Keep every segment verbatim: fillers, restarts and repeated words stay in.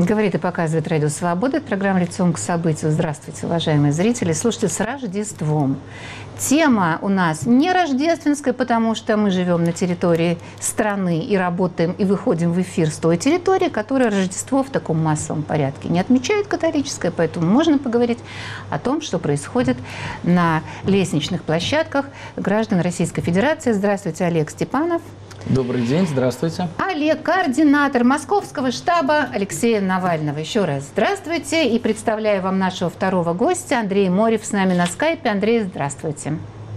Говорит и показывает Радио Свобода. Это программа «Лицом к событию». Здравствуйте, уважаемые зрители. Слушайте, с Рождеством. Тема у нас не рождественская, потому что мы живем на территории страны и работаем, и выходим в эфир с той территории, которая Рождество в таком массовом порядке не отмечает католическое, поэтому можно поговорить о том, что происходит на лестничных площадках граждан Российской Федерации. Здравствуйте, Олег Степанов. Добрый день, здравствуйте. Олег, координатор московского штаба Алексея Навального. Еще раз здравствуйте. И представляю вам нашего второго гостя, Андрей Морев, с нами на скайпе. Андрей, здравствуйте.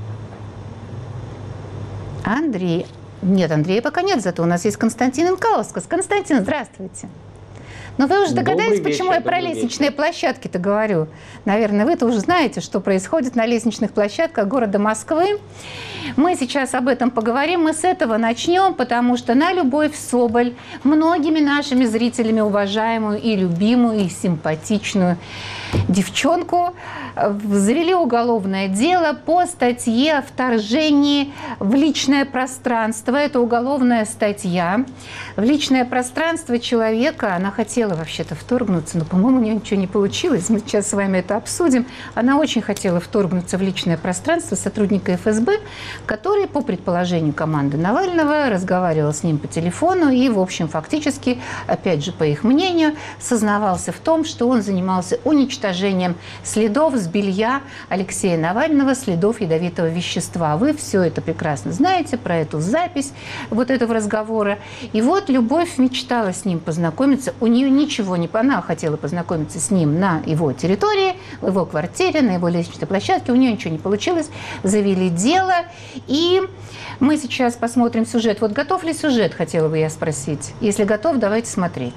Андрей. Нет, Андрея пока нет, зато у нас есть Константин Инкаускас. Константин, здравствуйте. Но вы уже догадались, вечер, почему я про лестничные вечер. площадки-то говорю. Наверное, вы-то уже знаете, что происходит на лестничных площадках города Москвы. Мы сейчас об этом поговорим. Мы с этого начнем, потому что на Любовь Соболь, многими нашими зрителями уважаемую и любимую, и симпатичную девчонку, завели уголовное дело по статье о вторжении в личное пространство. Это уголовная статья. В личное пространство человека она хотела вообще-то вторгнуться, но, по-моему, у нее ничего не получилось. Мы сейчас с вами это обсудим. Она очень хотела вторгнуться в личное пространство сотрудника эф эс бэ, который, по предположению команды Навального, разговаривал с ним по телефону и, в общем, фактически, опять же, по их мнению, сознавался в том, что он занимался уничтожением следов с белья Алексея Навального, следов ядовитого вещества. Вы все это прекрасно знаете, про эту запись вот этого разговора. И вот Любовь мечтала с ним познакомиться. У нее ничего не... Она хотела познакомиться с ним на его территории, в его квартире, на его лестничной площадке. У нее ничего не получилось. Завели дело. И мы сейчас посмотрим сюжет. Вот готов ли сюжет, хотела бы я спросить. Если готов, давайте смотреть.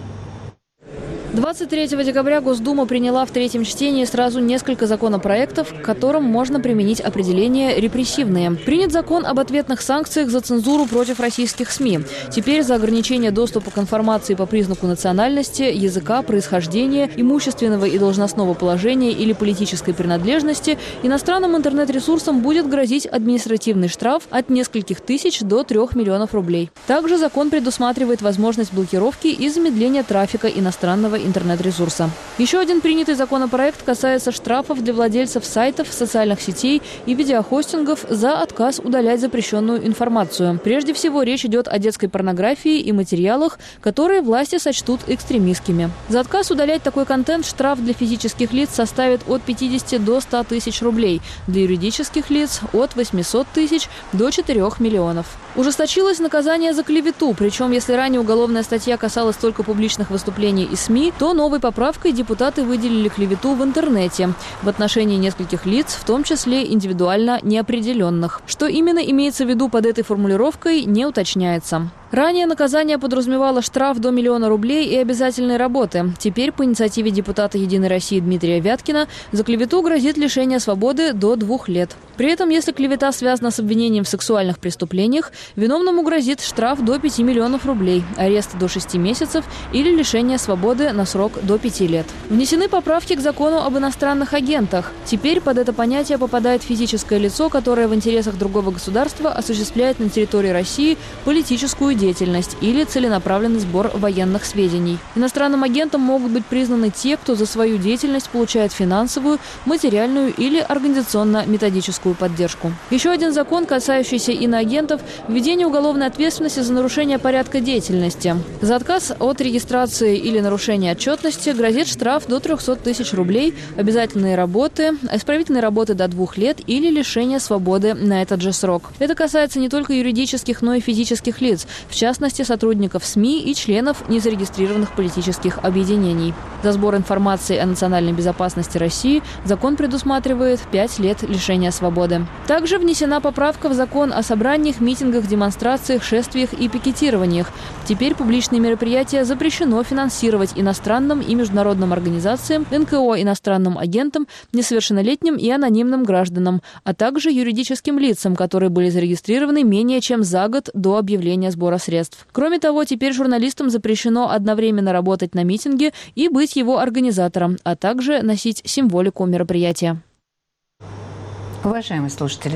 двадцать третьего декабря Госдума приняла в третьем чтении сразу несколько законопроектов, к которым можно применить определение «репрессивные». Принят закон об ответных санкциях за цензуру против российских СМИ. Теперь за ограничение доступа к информации по признаку национальности, языка, происхождения, имущественного и должностного положения или политической принадлежности иностранным интернет-ресурсам будет грозить административный штраф от нескольких тысяч до трех миллионов рублей. Также закон предусматривает возможность блокировки и замедления трафика иностранного интернет-ресурса. Еще один принятый законопроект касается штрафов для владельцев сайтов, социальных сетей и видеохостингов за отказ удалять запрещенную информацию. Прежде всего, речь идет о детской порнографии и материалах, которые власти сочтут экстремистскими. За отказ удалять такой контент штраф для физических лиц составит от пятидесяти до ста тысяч рублей, для юридических лиц – от восьмисот тысяч до четырёх миллионов. Ужесточилось наказание за клевету, причем если ранее уголовная статья касалась только публичных выступлений и СМИ, то новой поправкой депутаты выделили клевету в интернете в отношении нескольких лиц, в том числе индивидуально неопределенных. Что именно имеется в виду под этой формулировкой, не уточняется. Ранее наказание подразумевало штраф до миллиона рублей и обязательной работы. Теперь по инициативе депутата «Единой России» Дмитрия Вяткина за клевету грозит лишение свободы до двух лет. При этом, если клевета связана с обвинением в сексуальных преступлениях, виновному грозит штраф до пяти миллионов рублей, арест до шести месяцев или лишение свободы на срок до пяти лет. Внесены поправки к закону об иностранных агентах. Теперь под это понятие попадает физическое лицо, которое в интересах другого государства осуществляет на территории России политическую деятельность или целенаправленный сбор военных сведений. Иностранным агентом могут быть признаны те, кто за свою деятельность получает финансовую, материальную или организационно-методическую поддержку. Еще один закон, касающийся иноагентов – введение уголовной ответственности за нарушение порядка деятельности. За отказ от регистрации или нарушение отчетности грозит штраф до трехсот тысяч рублей, обязательные работы, исправительные работы до двух лет или лишение свободы на этот же срок. Это касается не только юридических, но и физических лиц, в частности, сотрудников СМИ и членов незарегистрированных политических объединений. За сбор информации о национальной безопасности России закон предусматривает пять лет лишения свободы. Также внесена поправка в закон о собраниях, митингах, демонстрациях, шествиях и пикетированиях. Теперь публичные мероприятия запрещено финансировать иностранным и международным организациям, эн ка о иностранным агентам, несовершеннолетним и анонимным гражданам, а также юридическим лицам, которые были зарегистрированы менее чем за год до объявления сбора средств. Кроме того, теперь журналистам запрещено одновременно работать на митинге и быть его организатором, а также носить символику мероприятия. Уважаемые слушатели,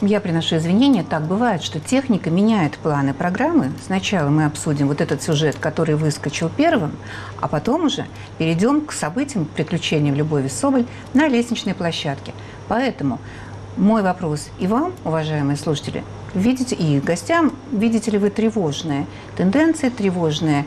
Я приношу извинения. Так бывает, что техника меняет планы программы. Сначала мы обсудим вот этот сюжет, который выскочил первым, а потом уже перейдем к событиям, к приключениям Любови Соболь на лестничной площадке. Поэтому мой вопрос и вам, уважаемые слушатели, видите, и гостям, видите ли вы тревожные тенденции, тревожные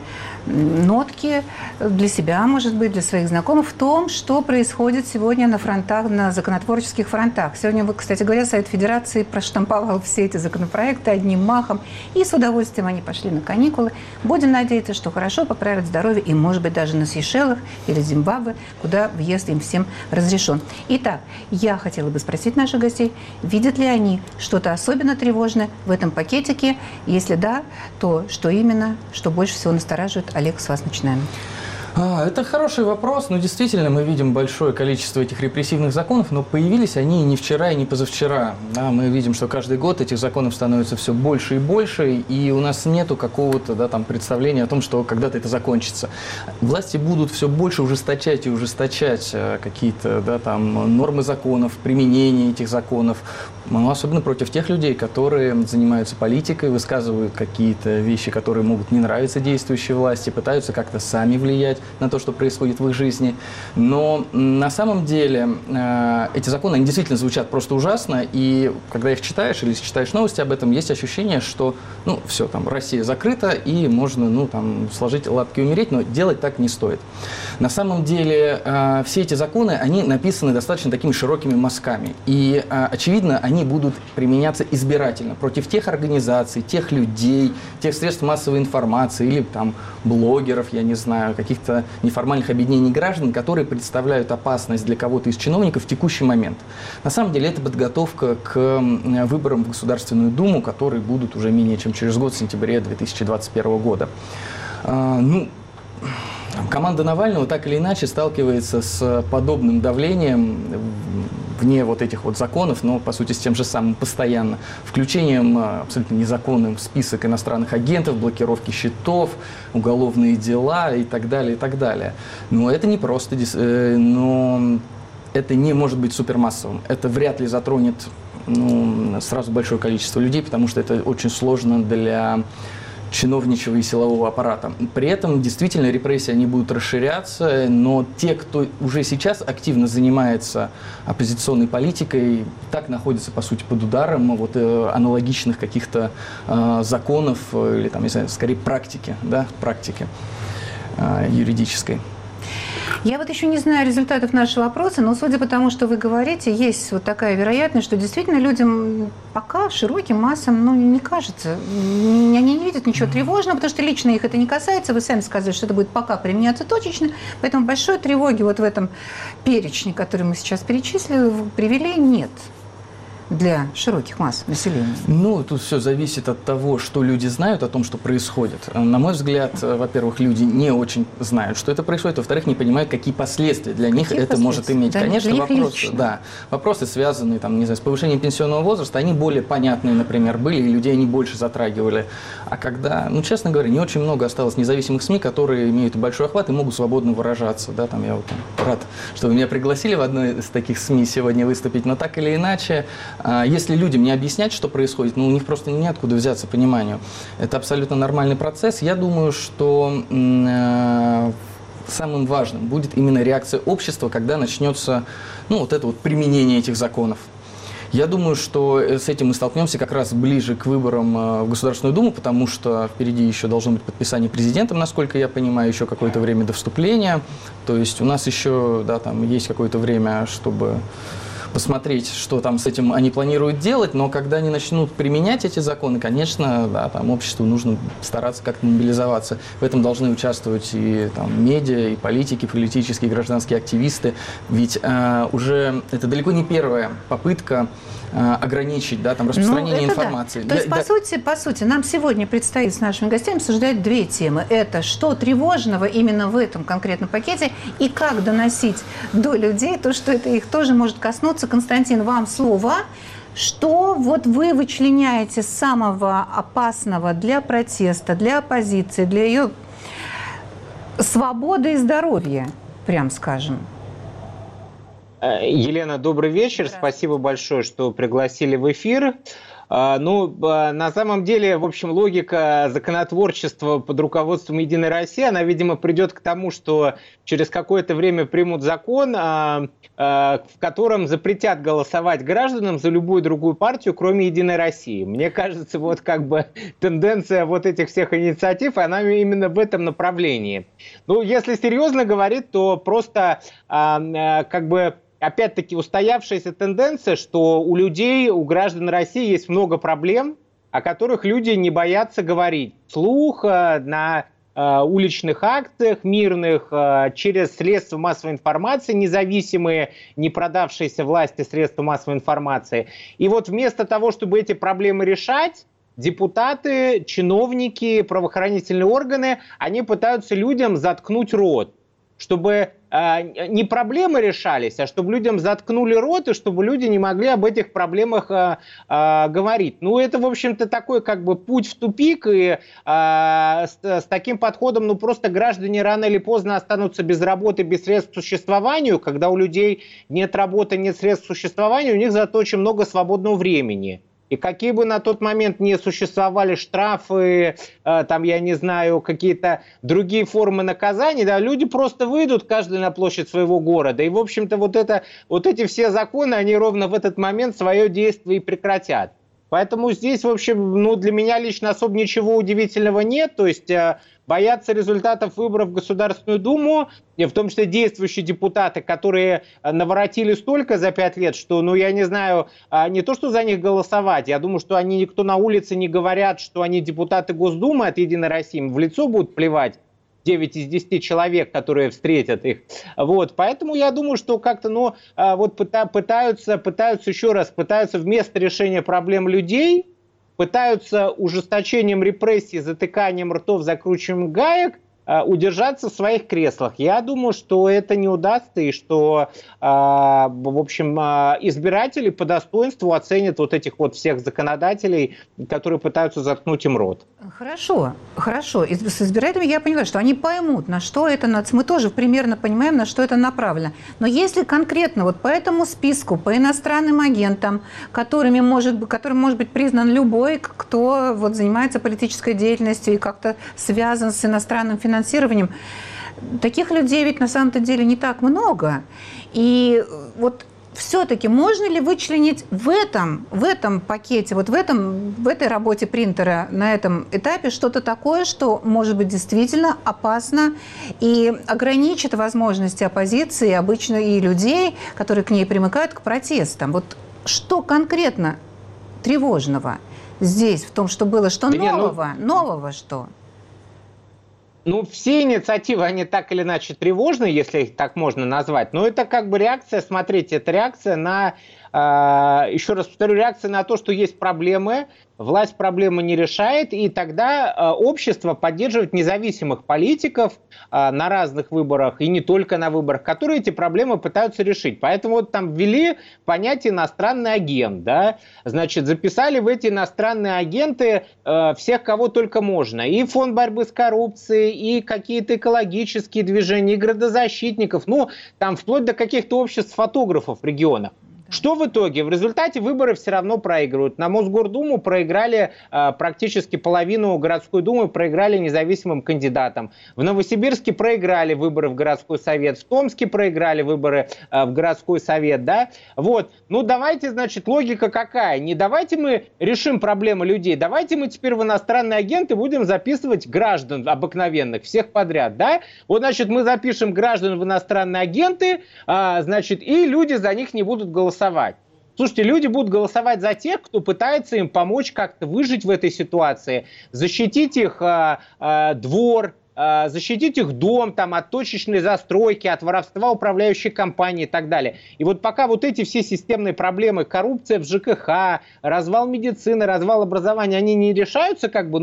нотки для себя, может быть, для своих знакомых в том, что происходит сегодня на фронтах, на законотворческих фронтах. Сегодня, кстати говоря, Совет Федерации проштамповал все эти законопроекты одним махом, и с удовольствием они пошли на каникулы. Будем надеяться, что хорошо поправят здоровье, и, может быть, даже на Сейшелах или Зимбабве, куда въезд им всем разрешен. Итак, я хотела бы спросить наших гостей, видят ли они что-то особенно тревожное в этом пакетике? Если да, то что именно, что больше всего настораживает? Олег, с вас начинаем. А, это хороший вопрос, но действительно мы видим большое количество этих репрессивных законов, но появились они не вчера и не позавчера. Да, мы видим, что каждый год этих законов становится все больше и больше, и у нас нету какого-то да, там, представления о том, что когда-то это закончится. Власти будут все больше ужесточать и ужесточать какие-то да, там, нормы законов, применение этих законов, ну, особенно против тех людей, которые занимаются политикой, высказывают какие-то вещи, которые могут не нравиться действующей власти, пытаются как-то сами влиять на то, что происходит в их жизни. Но на самом деле э, эти законы, они действительно звучат просто ужасно, и когда их читаешь или читаешь новости об этом, есть ощущение, что, ну, все, там, Россия закрыта, и можно, ну, там, сложить лапки и умереть, но делать так не стоит. На самом деле э, все эти законы, они написаны достаточно такими широкими мазками, и, э, очевидно, они будут применяться избирательно против тех организаций, тех людей, тех средств массовой информации или там блогеров, я не знаю, каких-то неформальных объединений граждан, которые представляют опасность для кого-то из чиновников в текущий момент. На самом деле это подготовка к выборам в Государственную Думу, которые будут уже менее чем через год, в сентябре две тысячи двадцать первого года. А, ну, команда Навального так или иначе сталкивается с подобным давлением вне вот этих вот законов, но, по сути, с тем же самым постоянно. Включением абсолютно незаконным в список иностранных агентов, блокировки счетов, уголовные дела и так далее, и так далее. Но это не просто, но это не может быть супермассовым. Это вряд ли затронет ну, сразу большое количество людей, потому что это очень сложно для чиновничьего и силового аппарата. При этом действительно репрессии они будут расширяться, но те, кто уже сейчас активно занимается оппозиционной политикой, так находятся, по сути, под ударом вот, э, аналогичных каких-то э, законов или, там, не знаю, скорее практики, да, практики э, юридической. Я вот еще не знаю результатов нашего опроса, но судя по тому, что вы говорите, есть вот такая вероятность, что действительно людям пока широким массам ну, не кажется, они не видят ничего тревожного, потому что лично их это не касается. Вы сами сказали, что это будет пока применяться точечно, поэтому большой тревоги вот в этом перечне, который мы сейчас перечислили, привели, нет. Для широких масс населения? Ну, тут все зависит от того, что люди знают о том, что происходит. На мой взгляд, во-первых, люди не очень знают, что это происходит, во-вторых, не понимают, какие последствия для них какие это может иметь. Да, конечно, вопросы, да, вопросы, связанные там, не знаю, с повышением пенсионного возраста, они более понятные, например, были, и людей они больше затрагивали. А когда, ну, честно говоря, не очень много осталось независимых СМИ, которые имеют большой охват и могут свободно выражаться. Да, там, я вот, там, рад, что вы меня пригласили в одной из таких СМИ сегодня выступить, но так или иначе, если людям не объяснять, что происходит, ну, у них просто неоткуда взяться пониманию. Это абсолютно нормальный процесс. Я думаю, что э, самым важным будет именно реакция общества, когда начнется ну, вот это вот применение этих законов. Я думаю, что с этим мы столкнемся как раз ближе к выборам в Государственную Думу, потому что впереди еще должно быть подписание президентом, насколько я понимаю, еще какое-то время до вступления. То есть у нас еще да, там есть какое-то время, чтобы посмотреть, что там с этим они планируют делать, но когда они начнут применять эти законы, конечно, да, там обществу нужно стараться как-то мобилизоваться. В этом должны участвовать и там, медиа, и политики, политические, гражданские активисты. Ведь э, уже это далеко не первая попытка э, ограничить да, там, распространение ну, информации. Да. То есть, Я, по, да... сути, по сути, нам сегодня предстоит с нашими гостями обсуждать две темы. Это что тревожного именно в этом конкретном пакете и как доносить до людей то, что это их тоже может коснуться. Константин, вам слово. Что вот вы вычленяете самого опасного для протеста, для оппозиции, для ее свободы и здоровья, прям скажем? Елена, добрый вечер. Спасибо большое, что пригласили в эфир. Ну, на самом деле, в общем, логика законотворчества под руководством «Единой России», она, видимо, придет к тому, что через какое-то время примут закон, в котором запретят голосовать гражданам за любую другую партию, кроме «Единой России». Мне кажется, вот как бы тенденция вот этих всех инициатив, она именно в этом направлении. Ну, если серьезно говорить, то просто как бы... Опять-таки устоявшаяся тенденция, что у людей, у граждан России есть много проблем, о которых люди не боятся говорить вслух, на э, уличных акциях мирных, э, через средства массовой информации, независимые, не продавшиеся власти средства массовой информации. И вот вместо того, чтобы эти проблемы решать, депутаты, чиновники, правоохранительные органы, они пытаются людям заткнуть рот, чтобы э, не проблемы решались, а чтобы людям заткнули рот, и чтобы люди не могли об этих проблемах э, э, говорить. Ну, это, в общем-то, такой как бы путь в тупик, и э, с, с таким подходом, ну, просто граждане рано или поздно останутся без работы, без средств к существованию. Когда у людей нет работы, нет средств к существованию, у них зато очень много свободного времени. И какие бы на тот момент не существовали штрафы, э, там, я не знаю, какие-то другие формы наказаний, да, люди просто выйдут, каждый на площадь своего города. И, в общем-то, вот, это, вот эти все законы, они ровно в этот момент свое действие и прекратят. Поэтому здесь, в общем, ну, для меня лично особо ничего удивительного нет. То есть э, боятся результатов выборов в Государственную Думу, и в том числе действующие депутаты, которые наворотили столько за пять лет, что, ну, я не знаю, э, не то, что за них голосовать, я думаю, что они никто на улице не говорят, что они депутаты Госдумы от «Единой России», им в лицо будут плевать. девять из десяти человек, которые встретят их. Вот, поэтому я думаю, что как-то, ну, вот пытаются, пытаются еще раз, пытаются вместо решения проблем людей, пытаются ужесточением репрессий, затыканием ртов, закручиванием гаек удержаться в своих креслах. Я думаю, что это не удастся, и что, в общем, избиратели по достоинству оценят вот этих вот всех законодателей, которые пытаются заткнуть им рот. Хорошо, хорошо. И с избирателями я понимаю, что они поймут, на что это, мы тоже примерно понимаем, на что это направлено. Но если конкретно вот по этому списку, по иностранным агентам, которыми может, которым может быть признан любой, кто вот занимается политической деятельностью и как-то связан с иностранным финансированием, финансированием. Таких людей ведь на самом-то деле не так много. И вот все-таки можно ли вычленить в этом, в этом пакете, вот в, этом, в этой работе принтера на этом этапе что-то такое, что может быть действительно опасно и ограничит возможности оппозиции обычно и людей, которые к ней примыкают, к протестам? Вот что конкретно тревожного здесь в том, что было, что да нового? Не, ну... Нового что? Ну, все инициативы, они так или иначе тревожны, если их так можно назвать. Но это как бы реакция, смотрите, это реакция на, э, еще раз повторю, реакция на то, что есть проблемы, власть проблемы не решает, и тогда э, общество поддерживает независимых политиков э, на разных выборах, и не только на выборах, которые эти проблемы пытаются решить. Поэтому вот там ввели понятие «иностранный агент», да, значит, записали в эти иностранные агенты э, всех, кого только можно. И фонд борьбы с коррупцией, и какие-то экологические движения, и градозащитников, ну, там вплоть до каких-то обществ фотографов в регионах. Что в итоге? В результате выборы все равно проигрывают. На Мосгордуму проиграли э, практически половину городской думы, проиграли независимым кандидатам. В Новосибирске проиграли выборы в городской совет, в Томске проиграли выборы э, в городской совет, да? Вот. Ну давайте, значит, логика какая? Не давайте мы решим проблемы людей, давайте мы теперь в иностранные агенты будем записывать граждан обыкновенных, всех подряд, да? Вот, значит, мы запишем граждан в иностранные агенты, э, значит, и люди за них не будут голосовать. Слушайте, люди будут голосовать за тех, кто пытается им помочь как-то выжить в этой ситуации, защитить их э, э, двор, э, защитить их дом там, от точечной застройки, от воровства управляющей компании и так далее. И вот пока вот эти все системные проблемы, коррупция в ЖКХ, развал медицины, развал образования, они не решаются, как бы, но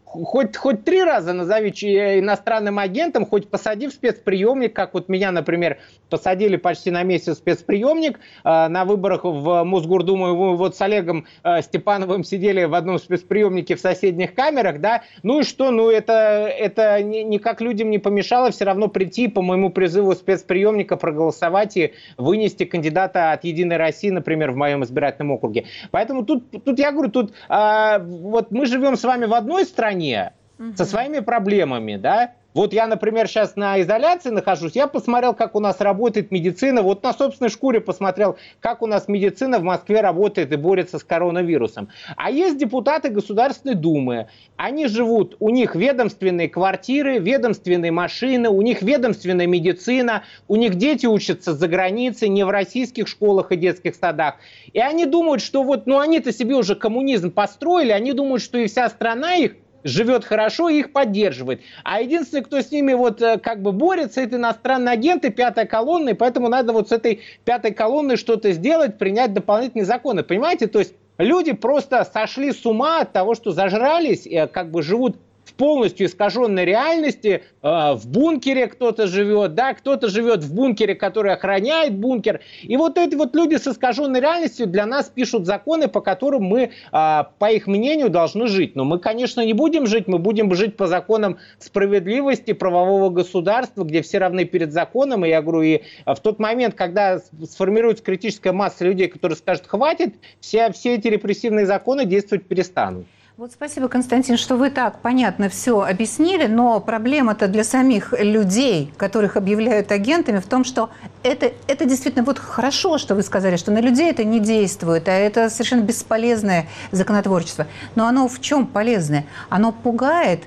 хоть, хоть три раза назови иностранным агентом, хоть посади в спецприемник, как вот меня, например, посадили почти на месяц в спецприемник э, на выборах в Мосгордуму, и мы вот с Олегом э, Степановым сидели в одном спецприемнике в соседних камерах, да, ну и что, ну это, это никак людям не помешало все равно прийти по моему призыву спецприемника проголосовать и вынести кандидата от «Единой России», например, в моем избирательном округе. Поэтому тут, тут я говорю, тут э, вот мы живем с вами в одной стране, угу. со своими проблемами, да. Вот я, например, сейчас на изоляции нахожусь, я посмотрел, как у нас работает медицина, вот на собственной шкуре посмотрел, как у нас медицина в Москве работает и борется с коронавирусом. А есть депутаты Государственной Думы, они живут, у них ведомственные квартиры, ведомственные машины, у них ведомственная медицина, у них дети учатся за границей, не в российских школах и детских садах. И они думают, что вот, ну они-то себе уже коммунизм построили, они думают, что и вся страна их живет хорошо и их поддерживает. А единственный, кто с ними вот как бы борется, это иностранные агенты, пятая колонна, и поэтому надо вот с этой пятой колонной что-то сделать, принять дополнительные законы. Понимаете? То есть люди просто сошли с ума от того, что зажрались, и как бы живут в полностью искаженной реальности. В бункере кто-то живет, да, кто-то живет в бункере, который охраняет бункер. И вот эти вот люди с искаженной реальностью для нас пишут законы, по которым мы, по их мнению, должны жить. Но мы, конечно, не будем жить, мы будем жить по законам справедливости, правового государства, где все равны перед законом. И я говорю, и в тот момент, когда сформируется критическая масса людей, которые скажут, хватит, все, все эти репрессивные законы действовать перестанут. Вот спасибо, Константин, что вы так понятно все объяснили, но проблема-то для самих людей, которых объявляют агентами, в том, что это, это действительно вот хорошо, что вы сказали, что на людей это не действует, а это совершенно бесполезное законотворчество. Но оно в чем полезное? Оно пугает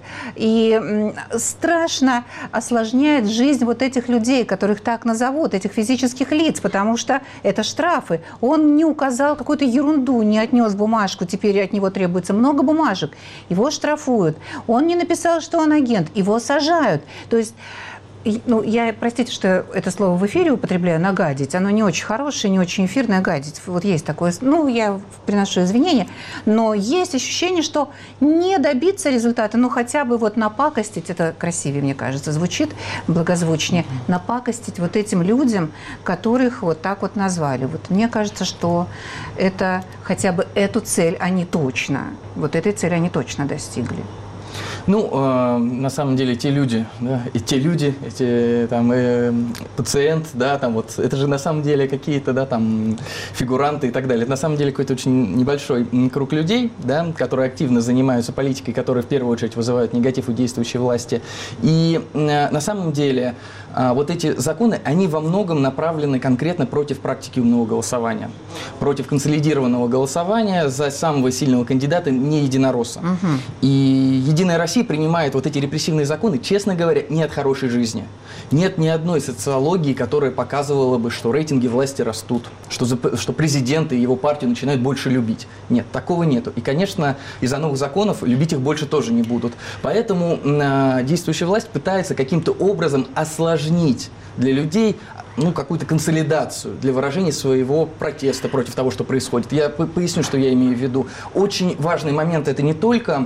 и страшно осложняет жизнь вот этих людей, которых так назовут, этих физических лиц, потому что это штрафы. Он не указал какую-то ерунду, не отнес бумажку, теперь от него требуется много бумажек. бумажек, его штрафуют. Он не написал, что он агент, его сажают. То есть, ну, я, простите, что это слово в эфире употребляю, нагадить, оно не очень хорошее, не очень эфирное, гадить. Вот есть такое, ну, я приношу извинения, но есть ощущение, что не добиться результата, ну, хотя бы вот напакостить, это красивее, мне кажется, звучит благозвучнее, напакостить вот этим людям, которых вот так вот назвали. Вот мне кажется, что это хотя бы эту цель они точно, вот этой цели они точно достигли. Ну, э, на самом деле, те люди, да, и те люди, эти там э, пациент, да, там вот, это же на самом деле какие-то, да, там фигуранты и так далее. Это на самом деле какой-то очень небольшой круг людей, да, которые активно занимаются политикой, которые в первую очередь вызывают негатив у действующей власти. И э, на самом деле э, вот эти законы, они во многом направлены конкретно против практики умного голосования, против консолидированного голосования за самого сильного кандидата, не единоросса. Угу. И Единая Россия принимает вот эти репрессивные законы, честно говоря, не от хорошей жизни. Нет ни одной социологии, которая показывала бы, что рейтинги власти растут, что, что президент и его партию начинают больше любить. Нет, такого нету. И, конечно, из-за новых законов любить их больше тоже не будут. Поэтому э, действующая власть пытается каким-то образом осложнить для людей ну, какую-то консолидацию для выражения своего протеста против того, что происходит. Я поясню, что я имею в виду. Очень важный момент – это не только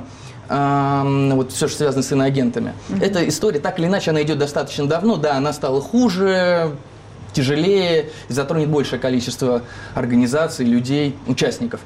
вот все, что связано с иноагентами. Mm-hmm. Эта история, так или иначе, она идет достаточно давно. Да, она стала хуже, тяжелее, затронет большее количество организаций, людей, участников.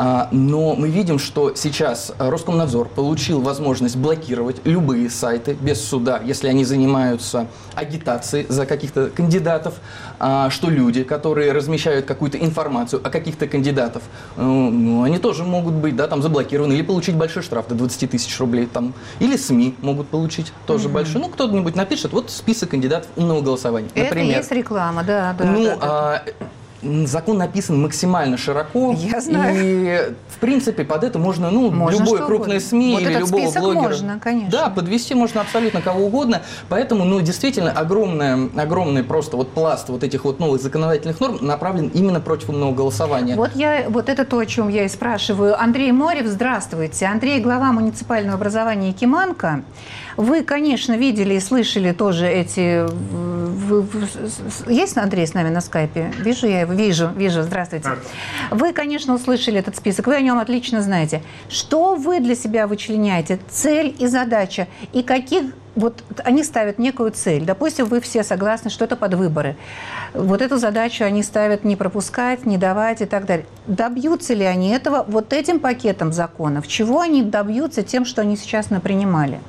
Но мы видим, что сейчас Роскомнадзор получил возможность блокировать любые сайты без суда, если они занимаются агитацией за каких-то кандидатов, что люди, которые размещают какую-то информацию о каких-то кандидатах, ну, они тоже могут быть, да, там, заблокированы или получить большой штраф до двадцати тысяч рублей. Там, или СМИ могут получить тоже mm-hmm. большой. Ну, кто-нибудь напишет, вот список кандидатов умного голосования. Например. Это есть реклама, да. да ну, да, да. А, закон написан максимально широко. Я знаю. И, в принципе, под это можно, ну, можно любое крупное СМИ вот или этот любого список блогера. Можно, конечно. Да, подвести можно абсолютно кого угодно. Поэтому, ну, действительно, огромный, огромный просто вот пласт вот этих вот новых законодательных норм направлен именно против умного голосования. Вот, я, вот это то, о чем я и спрашиваю. Андрей Морев, здравствуйте. Андрей, глава муниципального образования Якиманка. Вы, конечно, видели и слышали тоже эти вы, вы, есть Андрей с нами на скайпе? Вижу я его, вижу, вижу, здравствуйте. Вы, конечно, услышали этот список, вы о нем отлично знаете. Что вы для себя вычленяете? Цель и задача, и каких... Вот они ставят некую цель. Допустим, вы все согласны, что это под выборы. Вот эту задачу они ставят не пропускать, не давать и так далее. Добьются ли они этого вот этим пакетом законов? Чего они добьются тем, что они сейчас напринимали?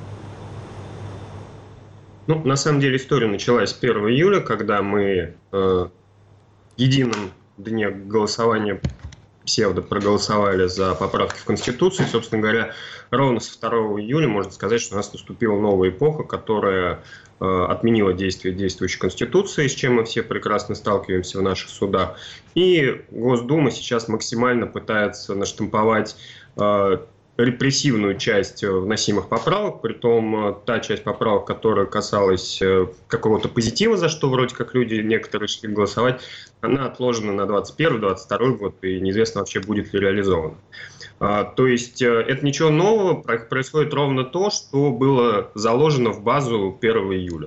Ну, на самом деле история началась с первого июля, когда мы э, в едином дне голосования псевдо проголосовали за поправки в Конституцию. Собственно говоря, ровно со второго июля можно сказать, что у нас наступила новая эпоха, которая э, отменила действие действующей Конституции, с чем мы все прекрасно сталкиваемся в наших судах. И Госдума сейчас максимально пытается наштамповать э, репрессивную часть вносимых поправок, притом та часть поправок, которая касалась какого-то позитива, за что вроде как люди некоторые шли голосовать, она отложена на двадцать первый — двадцать второй год, и неизвестно вообще, будет ли реализована. То есть это ничего нового, происходит ровно то, что было заложено в базу первого июля.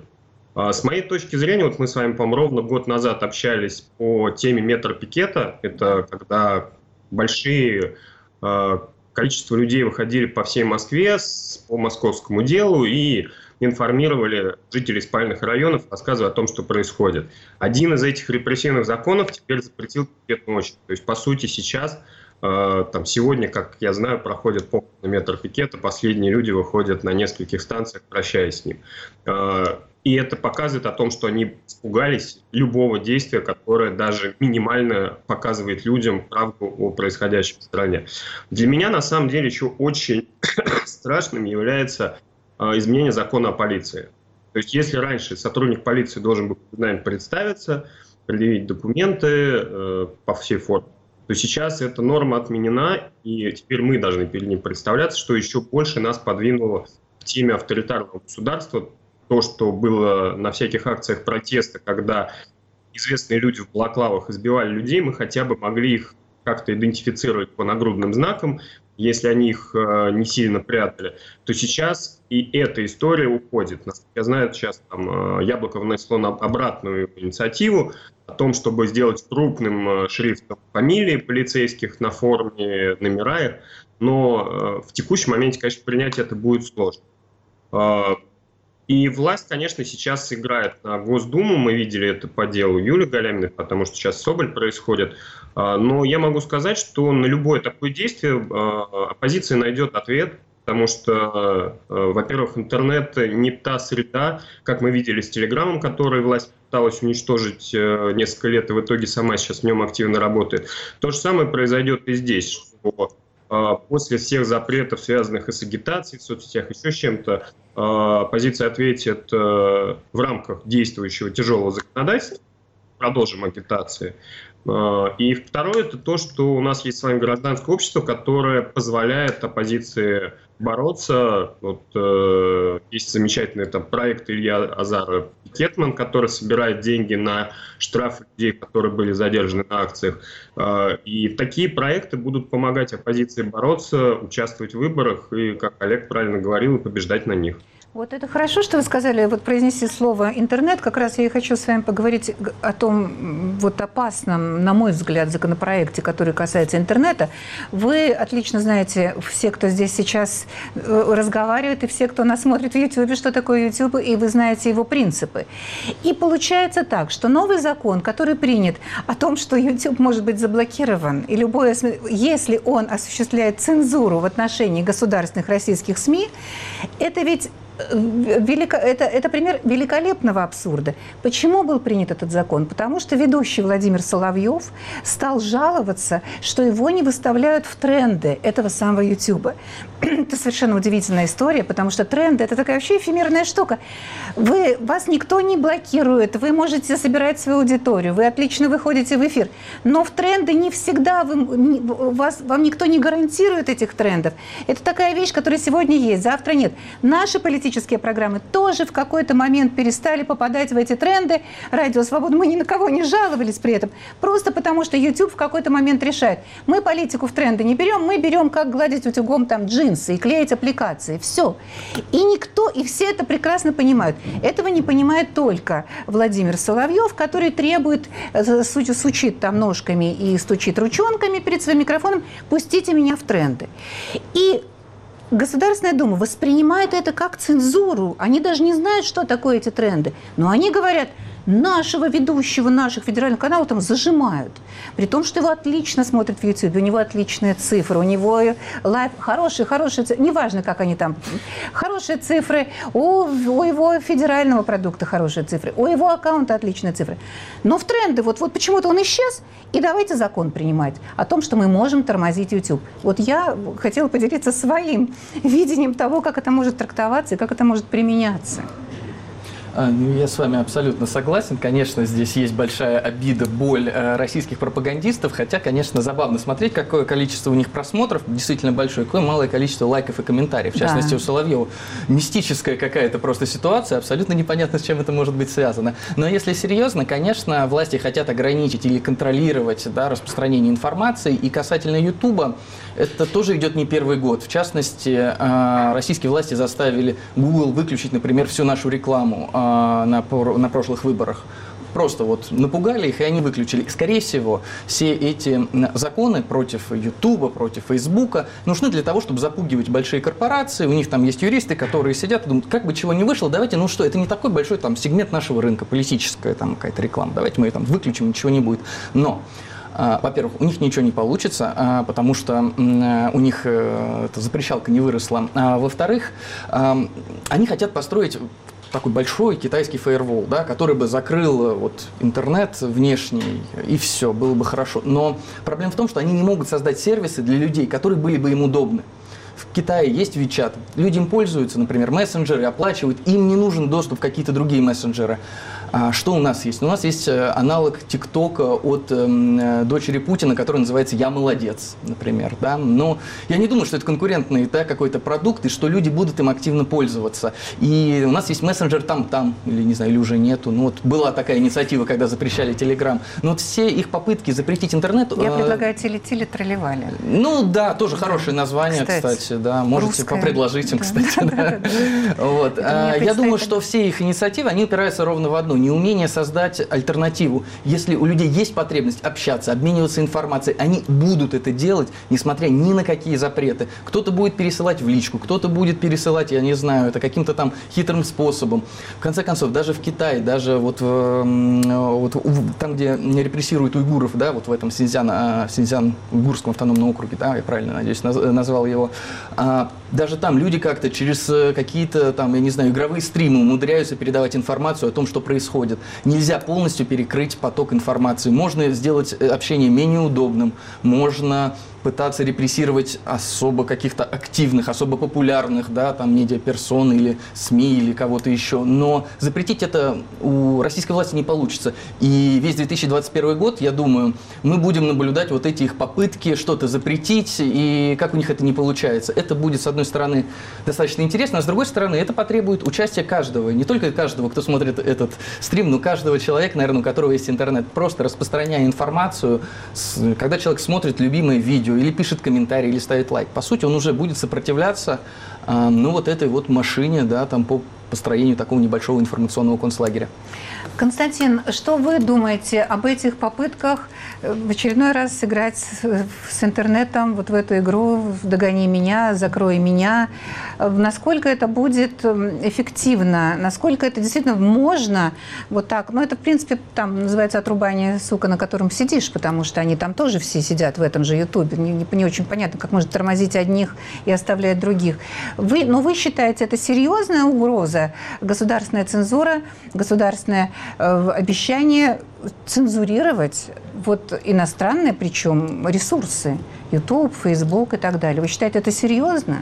С моей точки зрения, вот мы с вами, по-моему, ровно год назад общались по теме метропикета, это когда большие... количество людей выходили по всей Москве по московскому делу и информировали жителей спальных районов, рассказывая о том, что происходит. Один из этих репрессивных законов теперь запретил пикет ночью. То есть, по сути, сейчас, э, там, сегодня, как я знаю, проходит поход на метропикета, последние люди выходят на нескольких станциях, прощаясь с ним. Э, И это показывает о том, что они испугались любого действия, которое даже минимально показывает людям правду о происходящем в стране. Для меня, на самом деле, еще очень страшным является изменение закона о полиции. То есть, если раньше сотрудник полиции должен был, наверное, представиться, предъявить документы э, по всей форме, то сейчас эта норма отменена, и теперь мы должны перед ним представляться, что еще больше нас подвинуло в теме авторитарного государства. То, что было на всяких акциях протеста, когда известные люди в балаклавах избивали людей, мы хотя бы могли их как-то идентифицировать по нагрудным знакам, если они их э, не сильно прятали, то сейчас и эта история уходит. Насколько я знаю, сейчас там, э, Яблоко внесло на обратную инициативу о том, чтобы сделать крупным э, шрифтом фамилии полицейских на форме, номера их, но э, в текущем моменте, конечно, принять это будет сложно. Э, И власть, конечно, сейчас играет на Госдуму. Мы видели это по делу Юлии Галяминой, потому что сейчас Соболь происходит. Но я могу сказать, что на любое такое действие оппозиция найдет ответ, потому что, во-первых, интернет не та среда, как мы видели с Телеграмом, который власть пыталась уничтожить несколько лет, и в итоге сама сейчас в нем активно работает. То же самое произойдет и здесь, что после всех запретов, связанных и с агитацией в соцсетях, еще с чем-то, оппозиция ответит в рамках действующего тяжелого законодательства. Продолжим агитации. И второе, это то, что у нас есть с вами гражданское общество, которое позволяет оппозиции бороться. Вот, э, есть замечательный там, проект Илья Азарова «Пикетман», который собирает деньги на штрафы людей, которые были задержаны на акциях. Э, и такие проекты будут помогать оппозиции бороться, участвовать в выборах и, как Олег правильно говорил, побеждать на них. Вот это хорошо, что вы сказали, вот произнеси слово «интернет». Как раз я и хочу с вами поговорить о том вот опасном, на мой взгляд, законопроекте, который касается интернета. Вы отлично знаете, все, кто здесь сейчас разговаривает, и все, кто нас смотрит в YouTube, что такое YouTube, и вы знаете его принципы. И получается так, что новый закон, который принят о том, что YouTube может быть заблокирован, и любое, если он осуществляет цензуру в отношении государственных российских СМИ, это ведь Велико, это, это пример великолепного абсурда. Почему был принят этот закон? Потому что ведущий Владимир Соловьев стал жаловаться, что его не выставляют в тренды этого самого Ютуба. Это совершенно удивительная история, потому что тренды – это такая вообще эфемерная штука. Вы, вас никто не блокирует, вы можете собирать свою аудиторию, вы отлично выходите в эфир, но в тренды не всегда, вы, вас, вам никто не гарантирует этих трендов. Это такая вещь, которая сегодня есть, завтра нет. Наши политические программы тоже в какой-то момент перестали попадать в эти тренды. Радио Свобода, мы ни на кого не жаловались при этом, просто потому что YouTube в какой-то момент решает. Мы политику в тренды не берем, мы берем, как гладить утюгом там джинсы и клеить аппликации. Все. И никто, и все это прекрасно понимают. Этого не понимает только Владимир Соловьев, который требует, сучит там ножками и стучит ручонками перед своим микрофоном: пустите меня в тренды. И Государственная Дума воспринимает это как цензуру. Они даже не знают, что такое эти тренды. Но они говорят: нашего ведущего, наших федеральных каналов там зажимают. При том, что его отлично смотрят в Ютьюбе, у него отличные цифры, у него лайв, хорошие, хорошие цифры, неважно, как они там, хорошие цифры, у, у его федерального продукта хорошие цифры, у его аккаунта отличные цифры. Но в тренды, вот, вот почему-то он исчез, и давайте закон принимать о том, что мы можем тормозить YouTube. Вот я хотела поделиться своим видением того, как это может трактоваться и как это может применяться. Я с вами абсолютно согласен. Конечно, здесь есть большая обида, боль российских пропагандистов, хотя, конечно, забавно смотреть, какое количество у них просмотров, действительно большое, какое малое количество лайков и комментариев. В частности, да. у Соловьева мистическая какая-то просто ситуация, абсолютно непонятно, с чем это может быть связано. Но если серьезно, конечно, власти хотят ограничить или контролировать, да, распространение информации, и касательно Ютуба, это тоже идет не первый год. В частности, российские власти заставили Google выключить, например, всю нашу рекламу на, на прошлых выборах. Просто вот напугали их, и они выключили. Скорее всего, все эти законы против Ютуба, против Фейсбука нужны для того, чтобы запугивать большие корпорации. У них там есть юристы, которые сидят и думают: как бы чего не вышло, давайте, ну что, это не такой большой там сегмент нашего рынка, политическая там какая-то реклама, давайте мы ее там выключим, ничего не будет. Но во-первых, у них ничего не получится, потому что у них эта запрещалка не выросла. Во-вторых, они хотят построить такой большой китайский фаервол, да, который бы закрыл вот интернет внешний, и все, было бы хорошо. Но проблема в том, что они не могут создать сервисы для людей, которые были бы им удобны. В Китае есть WeChat, люди им пользуются, например, мессенджеры, оплачивают, им не нужен доступ в какие-то другие мессенджеры. А что у нас есть? У нас есть аналог ТикТока от э, дочери Путина, который называется «Я молодец», например. Да? Но я не думаю, что это конкурентный, да, какой-то продукт, и что люди будут им активно пользоваться. И у нас есть мессенджер там-там, или не знаю, или уже нету. Ну, вот была такая инициатива, когда запрещали Телеграм. Но вот все их попытки запретить интернет... Я э, предлагаю телетили тролливали. Ну да, тоже хорошее название, кстати. кстати да. Можете Русская. Попредложить им, кстати. Да, да. Да. Вот. Я думаю, что все их инициативы, они упираются ровно в одну. Неумение создать альтернативу. Если у людей есть потребность общаться, обмениваться информацией, они будут это делать, несмотря ни на какие запреты. Кто-то будет пересылать в личку, кто-то будет пересылать, я не знаю, это каким-то там хитрым способом. В конце концов, даже в Китае, даже вот, вот там, где репрессируют уйгуров, да, вот в этом Синьцзян, Синьцзян-Уйгурском автономном округе, да, я правильно, надеюсь, назвал его, даже там люди как-то через какие-то там, я не знаю, игровые стримы умудряются передавать информацию о том, что происходит. Нельзя полностью перекрыть поток информации. Можно сделать общение менее удобным, можно пытаться репрессировать особо каких-то активных, особо популярных, да, там, медиаперсон или СМИ или кого-то еще. Но запретить это у российской власти не получится. И весь две тысячи двадцать первый год, я думаю, мы будем наблюдать вот эти их попытки что-то запретить, и как у них это не получается. Это будет, с одной стороны, достаточно интересно, а с другой стороны, это потребует участия каждого. Не только каждого, кто смотрит этот стрим, но каждого человека, наверное, у которого есть интернет. Просто распространяя информацию, когда человек смотрит любимое видео, или пишет комментарий, или ставит лайк. По сути, он уже будет сопротивляться, э, ну, вот этой вот машине, да, там, по построению такого небольшого информационного концлагеря. Константин, что вы думаете об этих попытках в очередной раз сыграть с, с интернетом вот в эту игру «Догони меня», «Закрой меня»? Насколько это будет эффективно? Насколько это действительно можно вот так? Ну, это, в принципе, там называется отрубание, сука, на котором сидишь, потому что они там тоже все сидят в этом же Ютубе. Не, не, не очень понятно, как можно тормозить одних и оставлять других. Вы, но вы считаете, это серьезная угроза? Государственная цензура, государственное э, обещание цензурировать вот иностранные, причем ресурсы, YouTube, Facebook и так далее. Вы считаете, это серьезно?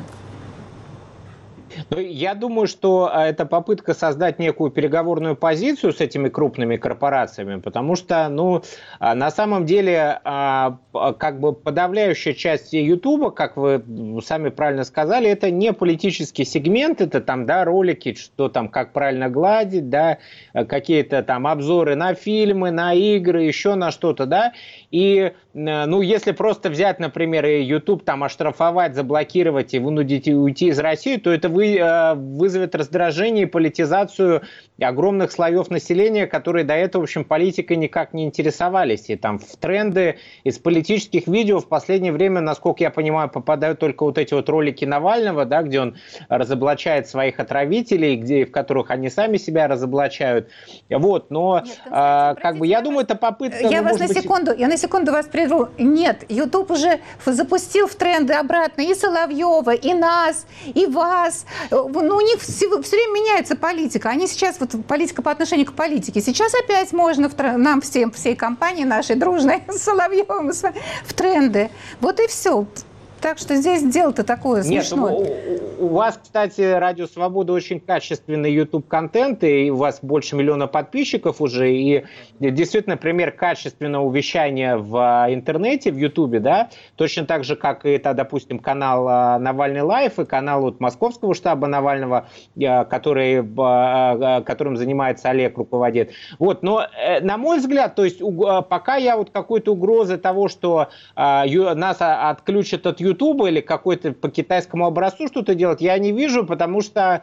Ну, я думаю, что это попытка создать некую переговорную позицию с этими крупными корпорациями, потому что, ну, на самом деле, как бы подавляющая часть Ютуба, как вы сами правильно сказали, это не политический сегмент, это там, да, ролики, что там, как правильно гладить, да, какие-то там обзоры на фильмы, на игры, еще на что-то, да, и, ну, если просто взять, например, YouTube там оштрафовать, заблокировать и вынудить уйти из России, то это вы вызовет раздражение и политизацию огромных слоев населения, которые до этого, в общем, политикой никак не интересовались. И там в тренды из политических видео в последнее время, насколько я понимаю, попадают только вот эти вот ролики Навального, да, где он разоблачает своих отравителей, где, в которых они сами себя разоблачают. Вот, но Нет, а, как бы я думаю, это попытка... Я ну, вас на быть... секунду, я на секунду вас прерву. Нет, YouTube уже запустил в тренды обратно и Соловьева, и нас, и вас. Ну, у них все, все время меняется политика. Они сейчас, вот политика по отношению к политике. Сейчас опять можно в, нам всем, всей компании нашей дружной с Соловьевым в тренды. Вот и все. Так что здесь дело-то такое смешное. Нет, у, у вас, кстати, Радио Свобода очень качественный YouTube-контент, и у вас больше миллиона подписчиков уже, и действительно пример качественного вещания в интернете, в YouTube, да, точно так же, как и, это, допустим, канал Навальный Лайф и канал вот, московского штаба Навального, который, которым занимается Олег, руководит. Вот, но, на мой взгляд, то есть пока я вот какой-то угрозы того, что нас отключат от YouTube, Ютуба или какой-то по китайскому образцу что-то делать, я не вижу, потому что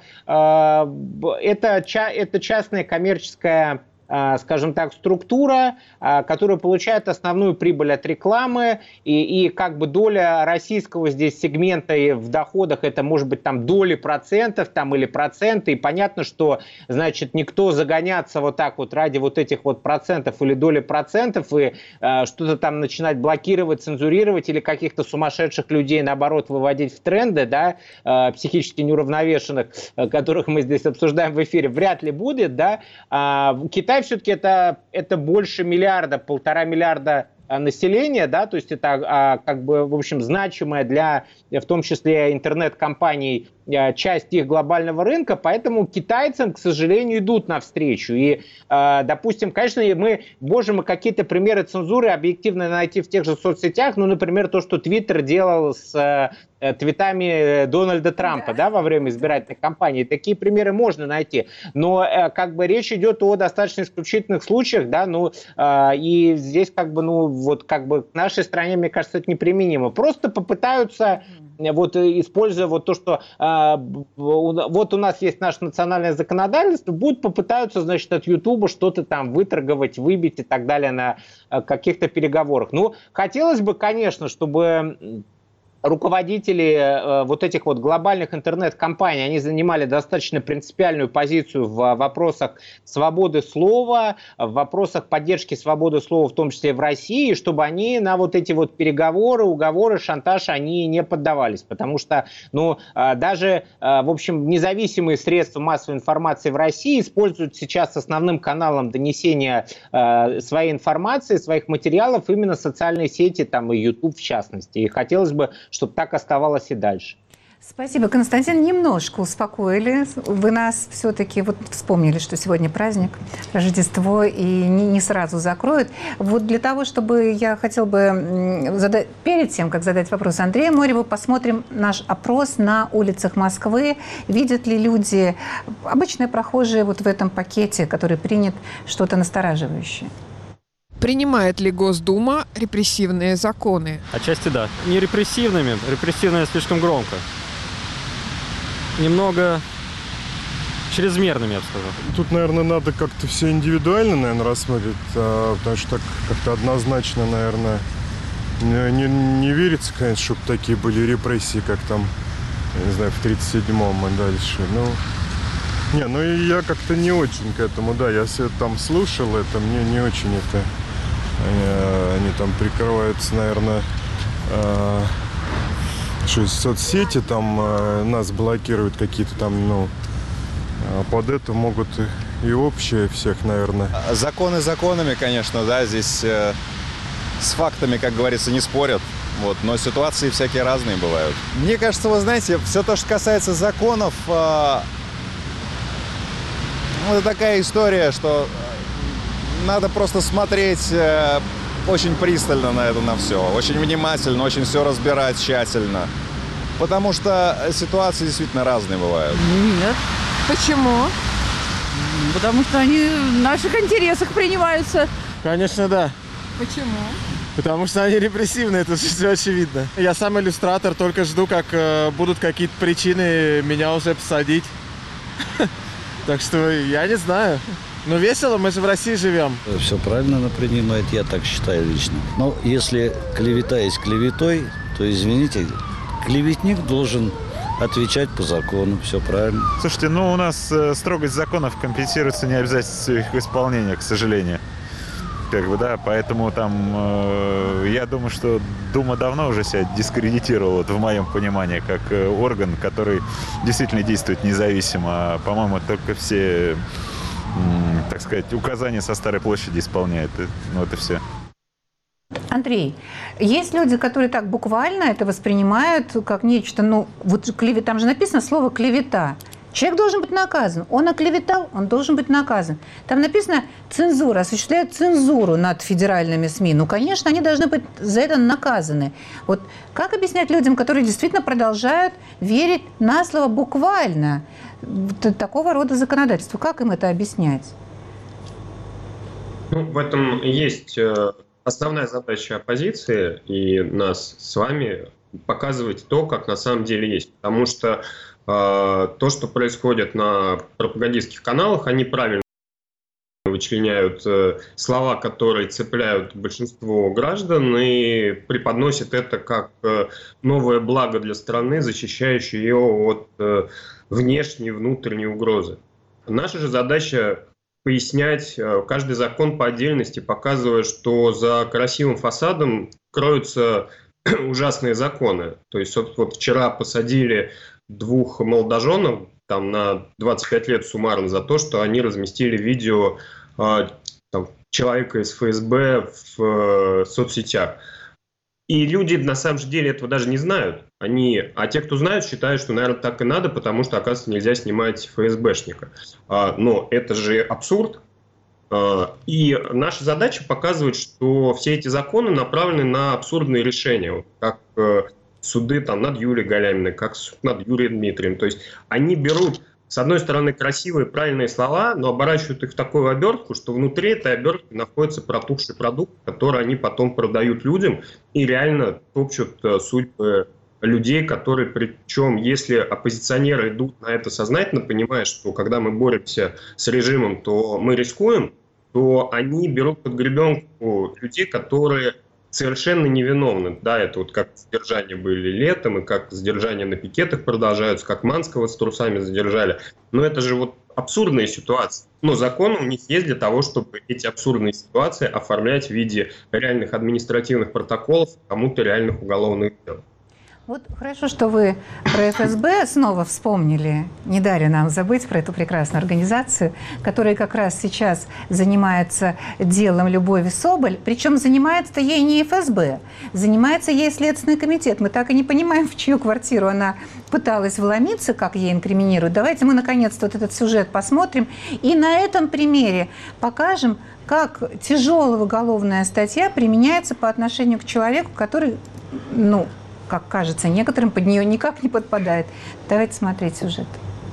э, это, это частная коммерческая, э, скажем так, структура, э, которая получает основную прибыль от рекламы, и, и как бы доля российского здесь сегмента и в доходах это может быть там доли процентов там, или проценты, и понятно, что значит никто загоняться вот так вот ради вот этих вот процентов или доли процентов и э, что-то там начинать блокировать, цензурировать или каких-то сумасшедших людей наоборот выводить в тренды, да, э, психически неуравновешенных, э, которых мы здесь обсуждаем в эфире, вряд ли будет, да. А Китай все-таки это, это больше миллиарда, полтора миллиарда населения, да, то есть это а, как бы, в общем, значимая для, в том числе, интернет-компаний часть их глобального рынка, поэтому китайцам, к сожалению, идут навстречу. И, а, допустим, конечно, мы можем какие-то примеры цензуры объективно найти в тех же соцсетях, ну, например, то, что Твиттер делал с твитами Дональда Трампа, да, во время избирательной кампании. Такие примеры можно найти. Но как бы речь идет о достаточно исключительных случаях, да, ну, и здесь как бы, ну, вот как бы к нашей стране, мне кажется, это неприменимо. Просто попытаются, вот используя вот то, что вот у нас есть наше национальное законодательство, будут попытаются, значит, от Ютуба что-то там выторговать, выбить и так далее на каких-то переговорах. Ну, хотелось бы, конечно, чтобы руководители э, вот этих вот глобальных интернет-компаний, они занимали достаточно принципиальную позицию в вопросах свободы слова, в вопросах поддержки свободы слова, в том числе в России, чтобы они на вот эти вот переговоры, уговоры, шантаж, они не поддавались. Потому что, ну, э, даже, э, в общем, независимые средства массовой информации в России используют сейчас основным каналом донесения э, своей информации, своих материалов именно социальные сети, там и YouTube в частности. И хотелось бы, чтобы так оставалось и дальше. Спасибо, Константин. Немножко успокоили. Вы нас все-таки вот вспомнили, что сегодня праздник, Рождество, и не, не сразу закроют. Вот для того, чтобы я хотела бы задать, перед тем, как задать вопрос Андрею Мореву, посмотрим наш опрос на улицах Москвы. Видят ли люди, обычные прохожие, вот в этом пакете, который принят, что-то настораживающее? Принимает ли Госдума репрессивные законы? Отчасти да. Не репрессивными, репрессивные слишком громко. Немного чрезмерными, я бы сказал. Тут, наверное, надо как-то все индивидуально, наверное, рассмотреть, потому что так как-то однозначно, наверное, не, не верится, конечно, чтобы такие были репрессии, как там, я не знаю, в тридцать седьмом и дальше. Ну, не, ну и я как-то не очень к этому, да, я все там слушал это, мне не очень это, они, они там прикрываются, наверное, э, что соцсети там э, нас блокируют какие-то там, ну, а под это могут и, и общее всех, наверное. Законы законами, конечно, да, здесь э, с фактами, как говорится, не спорят. Вот, но ситуации всякие разные бывают. Мне кажется, вы знаете, все то, что касается законов, э, ну, это такая история, что надо просто смотреть э, очень пристально на это, на все. Очень внимательно, очень все разбирать тщательно. Потому что ситуации действительно разные бывают. Нет. Почему? Потому что они в наших интересах принимаются. Конечно, да. Почему? Потому что они репрессивные, это все очевидно. Я сам иллюстратор, только жду, как э, будут какие-то причины меня уже посадить. Так что я не знаю. Но весело, мы же в России живем. Все правильно она принимает, я так считаю лично. Но если клевета есть клеветой, то, извините, клеветник должен отвечать по закону, все правильно. Слушайте, ну у нас э, строгость законов компенсируется необязательностью их исполнения, к сожалению. Как бы, да, поэтому там, э, я думаю, что Дума давно уже себя дискредитировала, вот, в моем понимании, как э, орган, который действительно действует независимо. А, по-моему, только все, э, так сказать, указания со Старой площади исполняет. Ну, это все. Андрей, есть люди, которые так буквально это воспринимают как нечто, ну, вот клевета, там же написано слово «клевета». Человек должен быть наказан. Он оклеветал, он должен быть наказан. Там написано «цензура», осуществляет цензуру над федеральными СМИ. Ну, конечно, они должны быть за это наказаны. Вот как объяснять людям, которые действительно продолжают верить на слово буквально такого рода законодательству? Как им это объяснять? Ну, в этом есть основная задача оппозиции и нас с вами показывать то, как на самом деле есть. Потому что то, что происходит на пропагандистских каналах, они правильно вычленяют слова, которые цепляют большинство граждан, и преподносят это как новое благо для страны, защищающее ее от внешней и внутренней угрозы. Наша же задача пояснять каждый закон по отдельности, показывая, что за красивым фасадом кроются ужасные законы. То есть вот, вот вчера посадили двух молодоженов там, на двадцать пять лет суммарно за то, что они разместили видео э, там, человека из ФСБ в э, соцсетях. И люди на самом же деле этого даже не знают. Они, а те, кто знают, считают, что, наверное, так и надо, потому что, оказывается, нельзя снимать ФСБшника. А, но это же абсурд. А, и наша задача показывать, что все эти законы направлены на абсурдные решения. Как суды там, над Юлией Галяминой, как суд над Юрием Дмитриевым. То есть они берут, с одной стороны, красивые, правильные слова, но оборачивают их в такую обертку, что внутри этой обертки находится протухший продукт, который они потом продают людям и реально топчут судьбы людей, которые, причем, если оппозиционеры идут на это сознательно, понимая, что когда мы боремся с режимом, то мы рискуем, то они берут под гребенку людей, которые совершенно невиновны. Да, это вот как задержания были летом, и как задержания на пикетах продолжаются, как Манского с трусами задержали. Но это же вот абсурдные ситуации. Но закон у них есть для того, чтобы эти абсурдные ситуации оформлять в виде реальных административных протоколов, кому-то реальных уголовных дел. Вот хорошо, что вы про эф эс бэ снова вспомнили. Не дали нам забыть про эту прекрасную организацию, которая как раз сейчас занимается делом Любови Соболь. Причем занимается-то ей не эф эс бэ, занимается ей Следственный комитет. Мы так и не понимаем, в чью квартиру она пыталась вломиться, как ей инкриминируют. Давайте мы наконец-то вот этот сюжет посмотрим и на этом примере покажем, как тяжелая уголовная статья применяется по отношению к человеку, который, ну, как кажется, некоторым под нее никак не подпадает. Давайте смотреть сюжет.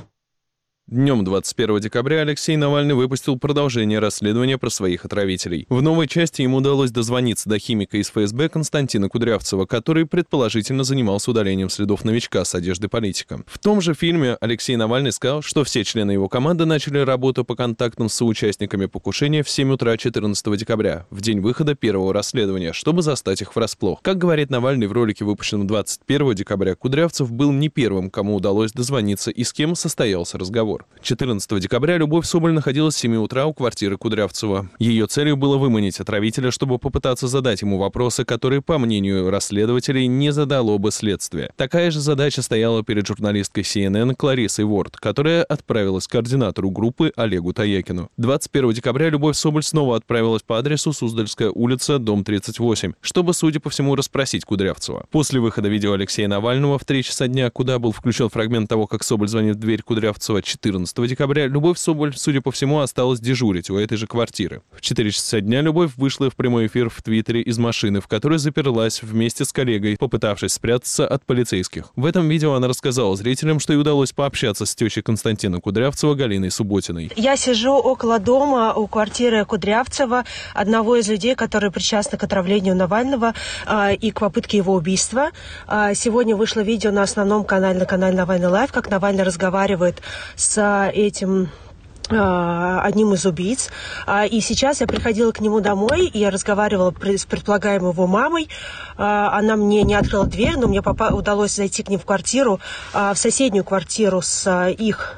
Днем двадцать первого декабря Алексей Навальный выпустил продолжение расследования про своих отравителей. В новой части ему удалось дозвониться до химика из эф эс бэ Константина Кудрявцева, который предположительно занимался удалением следов новичка с одежды политика. В том же фильме Алексей Навальный сказал, что все члены его команды начали работу по контактам с соучастниками покушения в семь утра четырнадцатого декабря, в день выхода первого расследования, чтобы застать их врасплох. Как говорит Навальный в ролике, выпущенном двадцать первого декабря, Кудрявцев был не первым, кому удалось дозвониться и с кем состоялся разговор. четырнадцатого декабря Любовь Соболь находилась в семь утра у квартиры Кудрявцева. Ее целью было выманить отравителя, чтобы попытаться задать ему вопросы, которые, по мнению расследователей, не задало бы следствие. Такая же задача стояла перед журналисткой си эн эн Клариссой Ворд, которая отправилась к координатору группы Олегу Таякину. двадцать первого декабря Любовь Соболь снова отправилась по адресу Суздальская улица, дом тридцать восемь, чтобы, судя по всему, расспросить Кудрявцева. После выхода видео Алексея Навального в три часа дня, куда был включен фрагмент того, как Соболь звонит в дверь Кудрявцева, четырнадцатого декабря Любовь Соболь, судя по всему, осталась дежурить у этой же квартиры. В четыре часа дня Любовь вышла в прямой эфир в Твиттере из машины, в которой заперлась вместе с коллегой, попытавшись спрятаться от полицейских. В этом видео она рассказала зрителям, что ей удалось пообщаться с тещей Константина Кудрявцева Галиной Субботиной. Я сижу около дома у квартиры Кудрявцева, одного из людей, которые причастны к отравлению Навального э, и к попытке его убийства. Э, сегодня вышло видео на основном канале, на канале Навальный Лайв, как Навальный разговаривает с этим одним из убийц. И сейчас я приходила к нему домой, и я разговаривала с предполагаемой его мамой. Она мне не открыла дверь, но мне удалось зайти к ним в квартиру, в соседнюю квартиру с их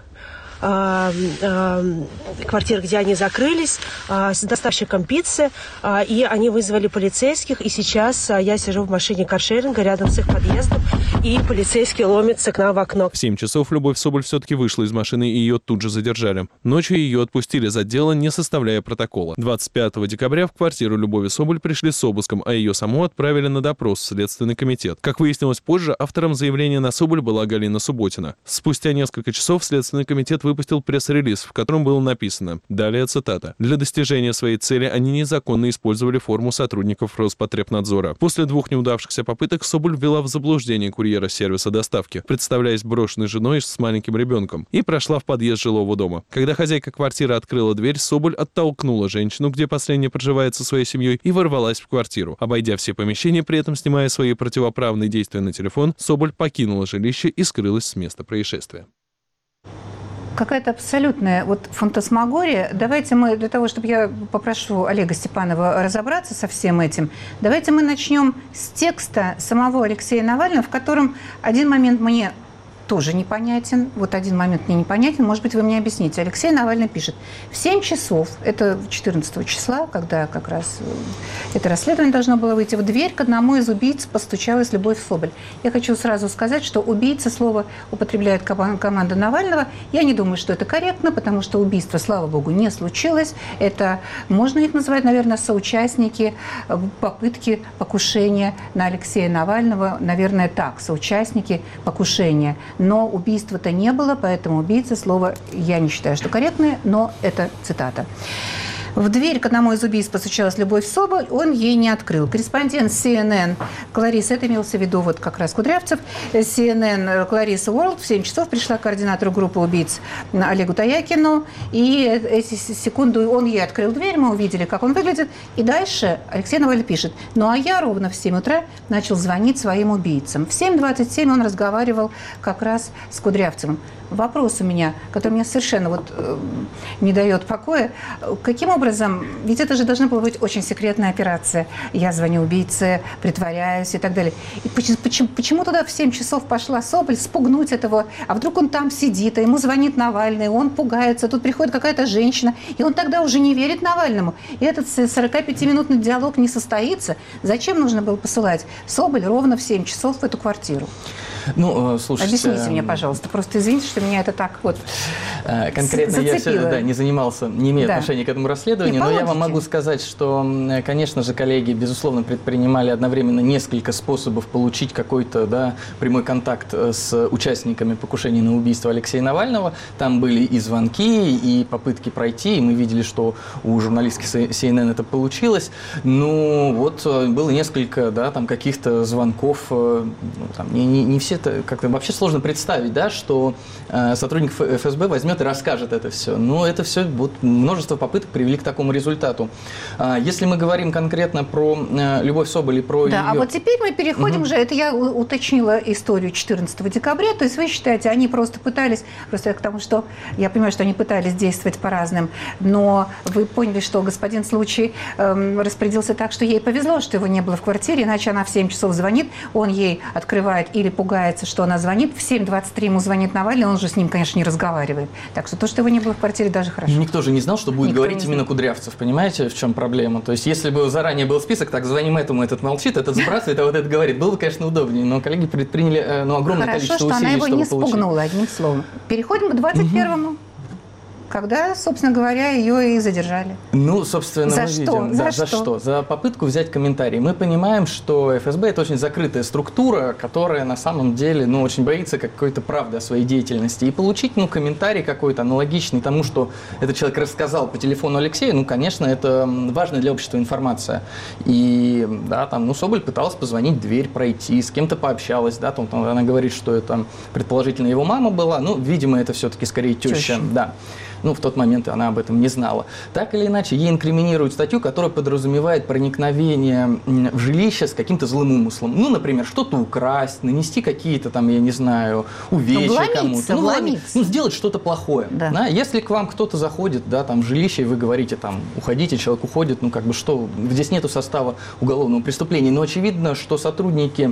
квартир, где они закрылись, с доставщиком пиццы, и они вызвали полицейских, и сейчас я сижу в машине каршеринга рядом с их подъездом, и полицейский ломится к нам в окно. В семь часов Любовь Соболь все-таки вышла из машины, и ее тут же задержали. Ночью ее отпустили за дело, не составляя протокола. двадцать пятого декабря в квартиру Любови Соболь пришли с обыском, а ее саму отправили на допрос в Следственный комитет. Как выяснилось позже, автором заявления на Соболь была Галина Субботина. Спустя несколько часов Следственный комитет выпустил пресс-релиз, в котором было написано, далее цитата: «Для достижения своей цели они незаконно использовали форму сотрудников Роспотребнадзора. После двух неудавшихся попыток Соболь ввела в заблуждение курьера сервиса доставки, представляясь брошенной женой с маленьким ребенком, и прошла в подъезд жилого дома. Когда хозяйка квартиры открыла дверь, Соболь оттолкнула женщину, где последняя проживает со своей семьей, и ворвалась в квартиру. Обойдя все помещения, при этом снимая свои противоправные действия на телефон, Соболь покинула жилище и скрылась с места происшествия». Какая-то абсолютная вот фантасмагория. Давайте мы, для того, чтобы я попрошу Олега Степанова разобраться со всем этим, давайте мы начнем с текста самого Алексея Навального, в котором один момент мне тоже непонятен. Вот один момент мне непонятен. Может быть, вы мне объясните. Алексей Навальный пишет: в семь часов, это четырнадцатого числа, когда как раз это расследование должно было выйти, в дверь к одному из убийц постучалась Любовь Соболь. Я хочу сразу сказать, что убийца слово употребляет команда Навального. Я не думаю, что это корректно, потому что убийство, слава богу, не случилось. Это, можно их называть, наверное, соучастники попытки покушения на Алексея Навального. Наверное, так, соучастники покушения. Но убийства-то не было, поэтому убийца слово я не считаю, что корректное, но это цитата. В дверь к одному из убийц постучалась Любовь Соболь, он ей не открыл. Корреспондент си эн эн Клариса, это имелся в виду вот как раз Кудрявцев, си эн эн Клариса Уорлд в семь часов пришла к координатору группы убийц Олегу Таякину, и эти секунды он ей открыл дверь, мы увидели, как он выглядит, и дальше Алексей Навальный пишет: ну а я ровно в семь утра начал звонить своим убийцам. В семь двадцать семь он разговаривал как раз с Кудрявцевым. Вопрос у меня, который мне совершенно вот э, не дает покоя. Каким образом, ведь это же должна была быть очень секретная операция. Я звоню убийце, притворяюсь и так далее. И почему, почему, почему туда в семь часов пошла Соболь спугнуть этого? А вдруг он там сидит, а ему звонит Навальный, он пугается, тут приходит какая-то женщина, и он тогда уже не верит Навальному. И этот сорокапятиминутный диалог не состоится. Зачем нужно было посылать Соболь ровно в семь часов в эту квартиру? Ну, слушайте... Объясните мне, пожалуйста. Просто извините, что меня это так вот конкретно зацепило. Я все, да, не занимался, не имею да. отношения к этому расследованию, но я вам могу сказать, что, конечно же, коллеги, безусловно, предпринимали одновременно несколько способов получить какой-то, да, прямой контакт с участниками покушения на убийство Алексея Навального. Там были и звонки, и попытки пройти, и мы видели, что у журналистки си эн эн это получилось. Ну, вот было несколько, да, там каких-то звонков, ну, там, не, не, не все это как-то вообще сложно представить, да, что э, сотрудник эф эс бэ возьмет и расскажет это все. Но это все, вот, множество попыток привели к такому результату. А, если мы говорим конкретно про э, Любовь Соболь и про да, ее... а вот теперь мы переходим угу. уже, это я уточнила историю четырнадцатого декабря, то есть вы считаете, они просто пытались, просто к тому, что я понимаю, что они пытались действовать по разным, но вы поняли, что господин случай э, распорядился так, что ей повезло, что его не было в квартире, иначе она в семь часов звонит, он ей открывает или пугает, что она звонит, в семь двадцать три ему звонит Навальный, он же с ним, конечно, не разговаривает. Так что то, что его не было в квартире, даже хорошо. Никто же не знал, что будет Никто говорить именно Кудрявцев, понимаете, в чем проблема? То есть, если бы заранее был список, так, звоним этому, этот молчит, этот сбрасывает, а вот этот говорит, было бы, конечно, удобнее, но коллеги предприняли ну, огромное Хорошо, количество что усилий, она его чтобы не получить. спугнула, одним словом. Переходим к двадцать первому. когда, собственно говоря, ее и задержали. Ну, собственно, за мы что? видим. За, да, что? за что? За попытку взять комментарий. Мы понимаем, что эф эс бэ – это очень закрытая структура, которая на самом деле, ну, очень боится какой-то правды о своей деятельности. И получить, ну, комментарий какой-то аналогичный тому, что этот человек рассказал по телефону Алексею, ну, конечно, это важная для общества информация. И, да, там, ну, Соболь пыталась позвонить в дверь, пройти, с кем-то пообщалась, да, там, она говорит, что это предположительно его мама была, ну, видимо, это все-таки скорее теща, теща. Да. Ну, в тот момент она об этом не знала. Так или иначе, ей инкриминируют статью, которая подразумевает проникновение в жилище с каким-то злым умыслом. Ну, например, что-то украсть, нанести какие-то там, я не знаю, увечья кому-то. Ну, вломиться. Ну, сделать что-то плохое. Да. Да? Если к вам кто-то заходит, да, там, в жилище, и вы говорите, там, уходите, человек уходит, ну, как бы что, здесь нету состава уголовного преступления. Но очевидно, что сотрудники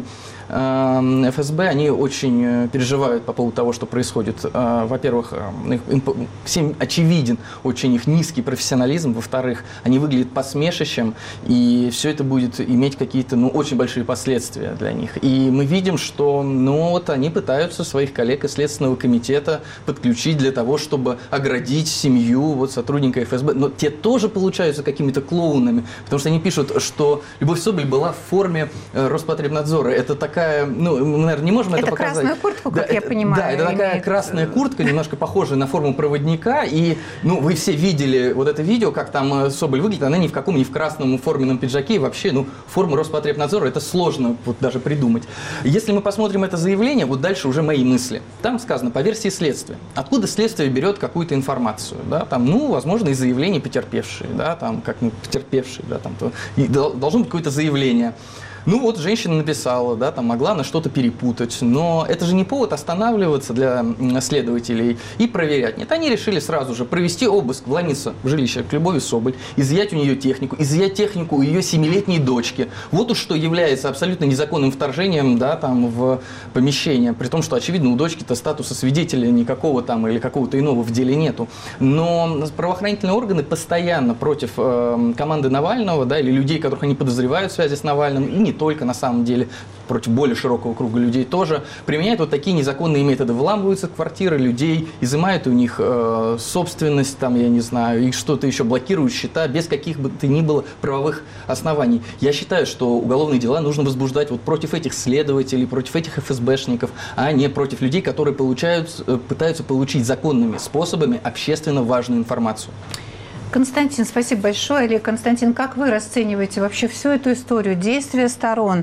э, эф эс бэ, они очень переживают по поводу того, что происходит. Э, во-первых, э, им, всем очевиден очень их низкий профессионализм, во-вторых, они выглядят посмешищем, и все это будет иметь какие-то, ну, очень большие последствия для них. И мы видим, что, ну, вот они пытаются своих коллег из Следственного комитета подключить для того, чтобы оградить семью вот сотрудника эф эс бэ, но те тоже получаются какими-то клоунами, потому что они пишут, что Любовь Соболь была в форме Роспотребнадзора. Это такая, ну, мы, наверное, не можем это, это показать. Это красную куртку, как да, я понимаю. Да, это такая красная куртка, немножко похожая на форму проводника. И, ну, вы все видели вот это видео, как там Соболь выглядит, она ни в каком, ни в красном форменном пиджаке, и вообще, ну, форму Роспотребнадзора, это сложно вот даже придумать. Если мы посмотрим это заявление, вот дальше уже мои мысли. Там сказано, по версии следствия. Откуда следствие берет какую-то информацию, да, там, ну, возможно, из заявлений потерпевшие, да, там, как, ну, потерпевшие, да, там, то, и должно быть какое-то заявление. Ну вот женщина написала, да, там могла она что-то перепутать, но это же не повод останавливаться для следователей и проверять. Нет, они решили сразу же провести обыск, вломиться в жилище к Любови Соболь, изъять у нее технику, изъять технику у ее семилетней дочки. Вот уж что является абсолютно незаконным вторжением, да, там, в помещение, при том, что, очевидно, у дочки-то статуса свидетеля никакого там или какого-то иного в деле нету. Но правоохранительные органы постоянно против э, команды Навального, да, или людей, которых они подозревают в связи с Навальным, и не только на самом деле, против более широкого круга людей тоже, применяют вот такие незаконные методы. Вламываются в квартиры людей, изымают у них э, собственность, там, я не знаю, и что-то еще, блокируют счета без каких бы то ни было правовых оснований. Я считаю, что уголовные дела нужно возбуждать вот против этих следователей, против этих эф эс бэшников, а не против людей, которые получают, пытаются получить законными способами общественно важную информацию. Константин, спасибо большое. Олег, Константин, как вы расцениваете вообще всю эту историю, действия сторон?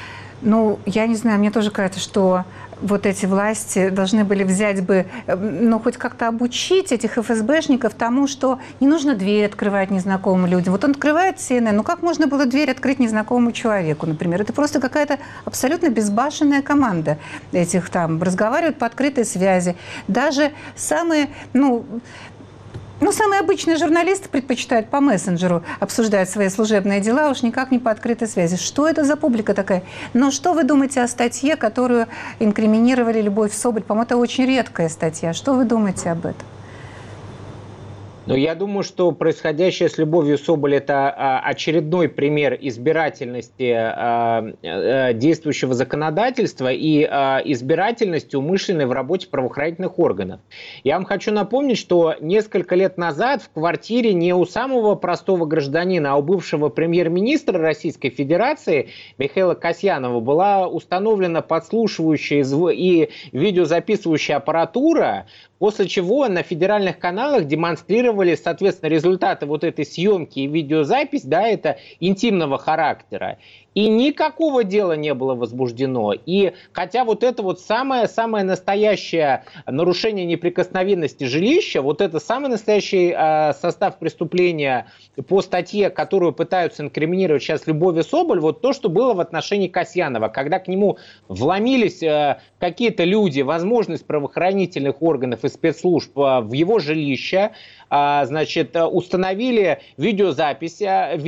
Ну, я не знаю, мне тоже кажется, что вот эти власти должны были взять бы, ну, хоть как-то обучить этих эф эс бэшников тому, что не нужно дверь открывать незнакомым людям. Вот он открывает си эн эн, ну как можно было дверь открыть незнакомому человеку, например? Это просто какая-то абсолютно безбашенная команда этих там, разговаривают по открытой связи. Даже самые, ну... Ну, самые обычные журналисты предпочитают по мессенджеру обсуждать свои служебные дела, уж никак не по открытой связи. Что это за публика такая? Но что вы думаете о статье, которую инкриминировали Любовь Соболь? По-моему, это очень редкая статья. Что вы думаете об этом? Но я думаю, что происходящее с Любовью Соболь – это очередной пример избирательности действующего законодательства и избирательности умышленной в работе правоохранительных органов. Я вам хочу напомнить, что несколько лет назад в квартире не у самого простого гражданина, а у бывшего премьер-министра Российской Федерации Михаила Касьянова была установлена подслушивающая и видеозаписывающая аппаратура, после чего на федеральных каналах демонстрировали, соответственно, результаты вот этой съемки и видеозапись, да, это интимного характера. И никакого дела не было возбуждено. И хотя вот это вот самое-самое настоящее нарушение неприкосновенности жилища, вот это самый настоящий э, состав преступления по статье, которую пытаются инкриминировать сейчас Любови Соболь, вот то, что было в отношении Касьянова, когда к нему вломились э, какие-то люди, возможность правоохранительных органов и спецслужб э, в его жилище, э, значит, установили видеозапись, э, вели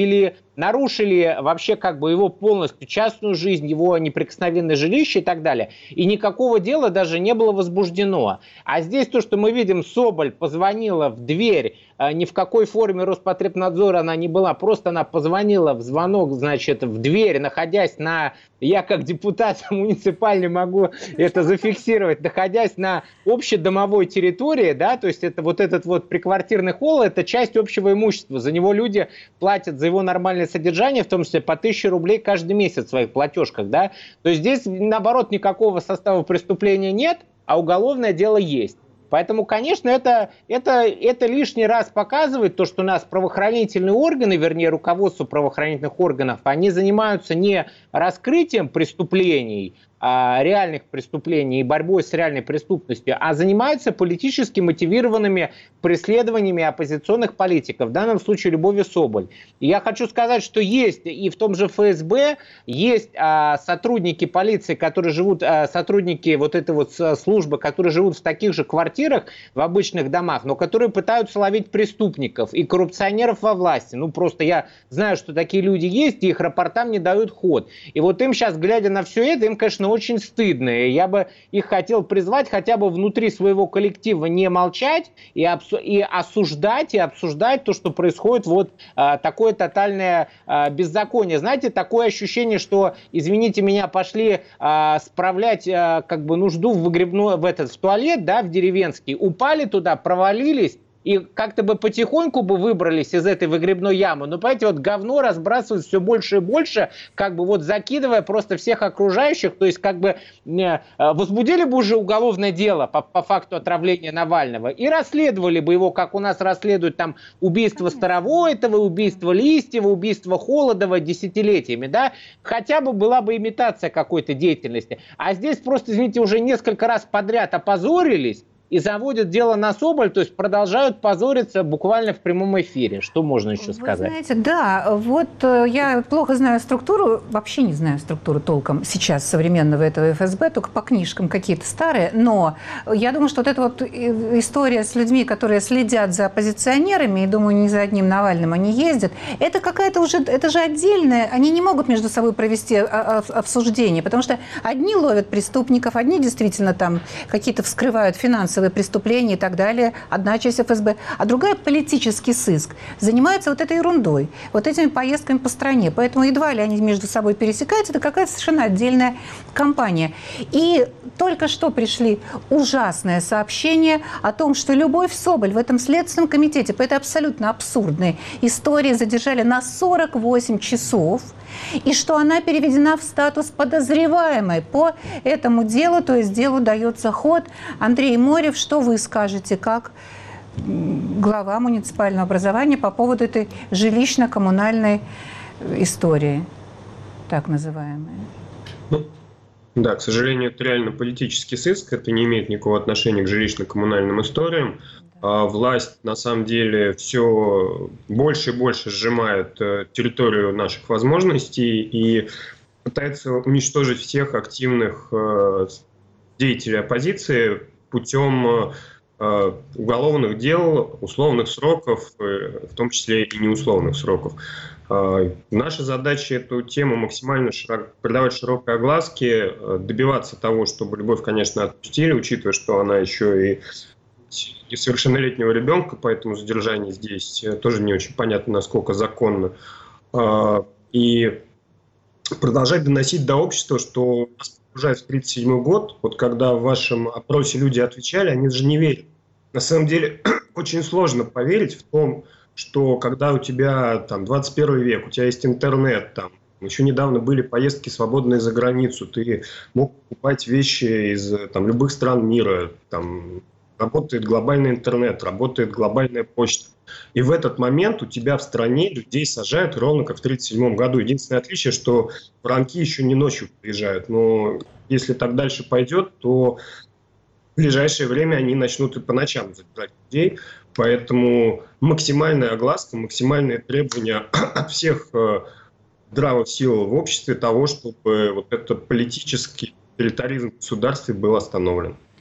нарушили вообще как бы его полностью частную жизнь, его неприкосновенное жилище и так далее. И никакого дела даже не было возбуждено. А здесь то, что мы видим, Соболь позвонила в дверь, ни в какой форме Роспотребнадзора она не была, просто она позвонила в звонок, значит, в дверь, находясь на, я как депутат муниципальный могу это зафиксировать, находясь на общедомовой территории, да, то есть это вот этот вот приквартирный холл, это часть общего имущества, за него люди платят за его нормальное содержание, в том числе по тысяче рублей каждый месяц в своих платежках, да, то есть здесь, наоборот, никакого состава преступления нет, а уголовное дело есть. Поэтому, конечно, это, это, это лишний раз показывает то, что у нас правоохранительные органы, вернее, руководство правоохранительных органов, они занимаются не раскрытием преступлений, а, реальных преступлений и борьбой с реальной преступностью, а занимаются политически мотивированными преследованиями оппозиционных политиков, в данном случае Любовью Соболь. И я хочу сказать, что есть и в том же эф эс бэ, есть а, сотрудники полиции, которые живут, а, сотрудники вот этой вот службы, которые живут в таких же квартирах, в обычных домах, но которые пытаются ловить преступников и коррупционеров во власти. Ну, просто я знаю, что такие люди есть, и их рапортам не дают ход. И вот им сейчас, глядя на все это, им, конечно, очень стыдно. И я бы их хотел призвать хотя бы внутри своего коллектива не молчать и, обсу- и осуждать, и обсуждать то, что происходит вот а, такое тотальное а, беззаконие. Знаете, такое ощущение, что, извините меня, пошли а, справлять а, как бы нужду в выгребной, в этот, в туалет, да, в деревенский, упали туда, провалились, и как-то бы потихоньку бы выбрались из этой выгребной ямы. Но, понимаете, вот говно разбрасывается все больше и больше, как бы вот закидывая просто всех окружающих. То есть как бы э, возбудили бы уже уголовное дело по, по факту отравления Навального и расследовали бы его, как у нас расследуют там убийство Старовойтова, убийство Листьева, убийство Холодова десятилетиями, да? Хотя бы была бы имитация какой-то деятельности. А здесь просто, извините, уже несколько раз подряд опозорились и заводят дело на Соболь, то есть продолжают позориться буквально в прямом эфире. Что можно еще сказать? Вы знаете, да, вот я плохо знаю структуру, вообще не знаю структуру толком сейчас современного этого эф эс бэ, только по книжкам какие-то старые, но я думаю, что вот эта вот история с людьми, которые следят за оппозиционерами, и, думаю, не за одним Навальным они ездят, это какая-то уже, это же отдельная, они не могут между собой провести обсуждение, потому что одни ловят преступников, одни действительно там какие-то вскрывают финансовые преступления и так далее, одна часть эф эс бэ, а другая политический сыск, занимается вот этой ерундой, вот этими поездками по стране. Поэтому едва ли они между собой пересекаются, это какая-то совершенно отдельная компания. И только что пришли ужасное сообщение о том, что Любовь Соболь в этом Следственном комитете по этой абсолютно абсурдной истории задержали на сорок восемь часов, и что она переведена в статус подозреваемой по этому делу, то есть делу дается ход. Андрей Морев, что вы скажете как глава муниципального образования по поводу этой жилищно-коммунальной истории, так называемой? Ну, да, к сожалению, это реально политический сыск, это не имеет никакого отношения к жилищно-коммунальным историям. А власть, на самом деле, все больше и больше сжимает территорию наших возможностей и пытается уничтожить всех активных деятелей оппозиции путем уголовных дел, условных сроков, в том числе и неусловных сроков. Наша задача эту тему максимально широко, придавать широкой огласке, добиваться того, чтобы Любовь, конечно, отпустили, учитывая, что она еще и несовершеннолетнего ребенка, поэтому задержание здесь тоже не очень понятно, насколько законно. И продолжать доносить до общества, что нас погружает в тридцать седьмой год, вот когда в вашем опросе люди отвечали, они же не верят. На самом деле очень сложно поверить в том, что когда у тебя там двадцать первый век, у тебя есть интернет, там, еще недавно были поездки свободные за границу, ты мог покупать вещи из там, любых стран мира, там, работает глобальный интернет, работает глобальная почта. И в этот момент у тебя в стране людей сажают ровно как в тридцать седьмом году. Единственное отличие, что воронки еще не ночью приезжают. Но если так дальше пойдет, то в ближайшее время они начнут и по ночам забирать людей. Поэтому максимальная огласка, максимальные требования от всех здравых сил в обществе того, чтобы вот этот политический тоталитаризм в государстве был остановлен.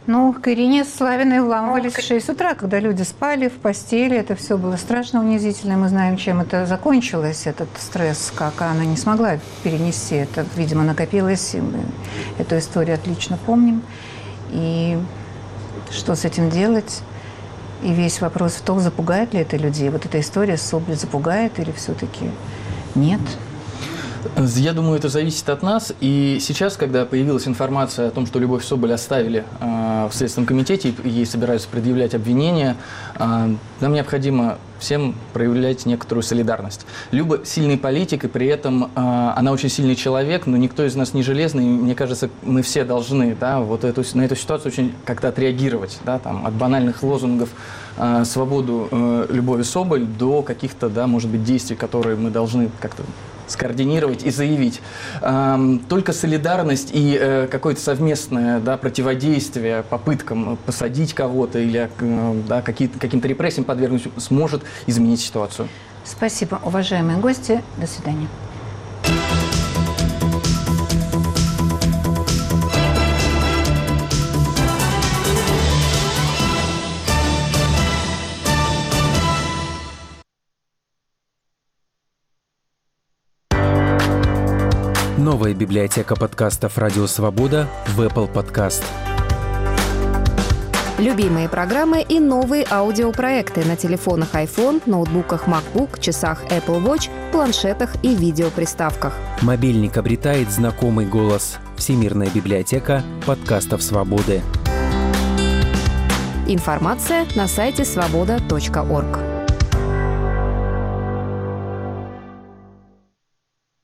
Ну, к Ирине Славиной вламывались в шесть утра, когда люди спали в постели. Это все было страшно унизительно. Мы знаем, чем это закончилось, этот стресс, как она не смогла перенести. Это, видимо, накопилось. И мы эту историю отлично помним. И что с этим делать? И весь вопрос в том, запугает ли это людей. Вот эта история с Соболь запугает или все-таки нет? Я думаю, это зависит от нас. И сейчас, когда появилась информация о том, что Любовь Соболь оставили э, в Следственном комитете и ей собираются предъявлять обвинения, э, нам необходимо всем проявлять некоторую солидарность. Люба сильный политик, и при этом э, она очень сильный человек, но никто из нас не железный. И, мне кажется, мы все должны, да, вот эту, на эту ситуацию очень как-то отреагировать. Да, там, от банальных лозунгов э, «свободу э, Любови Соболь» до каких-то, да, может быть, действий, которые мы должны как-то скоординировать и заявить. Только солидарность и какое-то совместное, да, противодействие попыткам посадить кого-то или, да, каким-то репрессиям подвергнуть сможет изменить ситуацию. Спасибо, уважаемые гости. До свидания. Новая библиотека подкастов «Радио Свобода» в Apple Podcast. Любимые программы и новые аудиопроекты на телефонах iPhone, ноутбуках MacBook, часах Apple Watch, планшетах и видеоприставках. Мобильник обретает знакомый голос. Всемирная библиотека подкастов «Свободы». Информация на сайте свобода точка орг.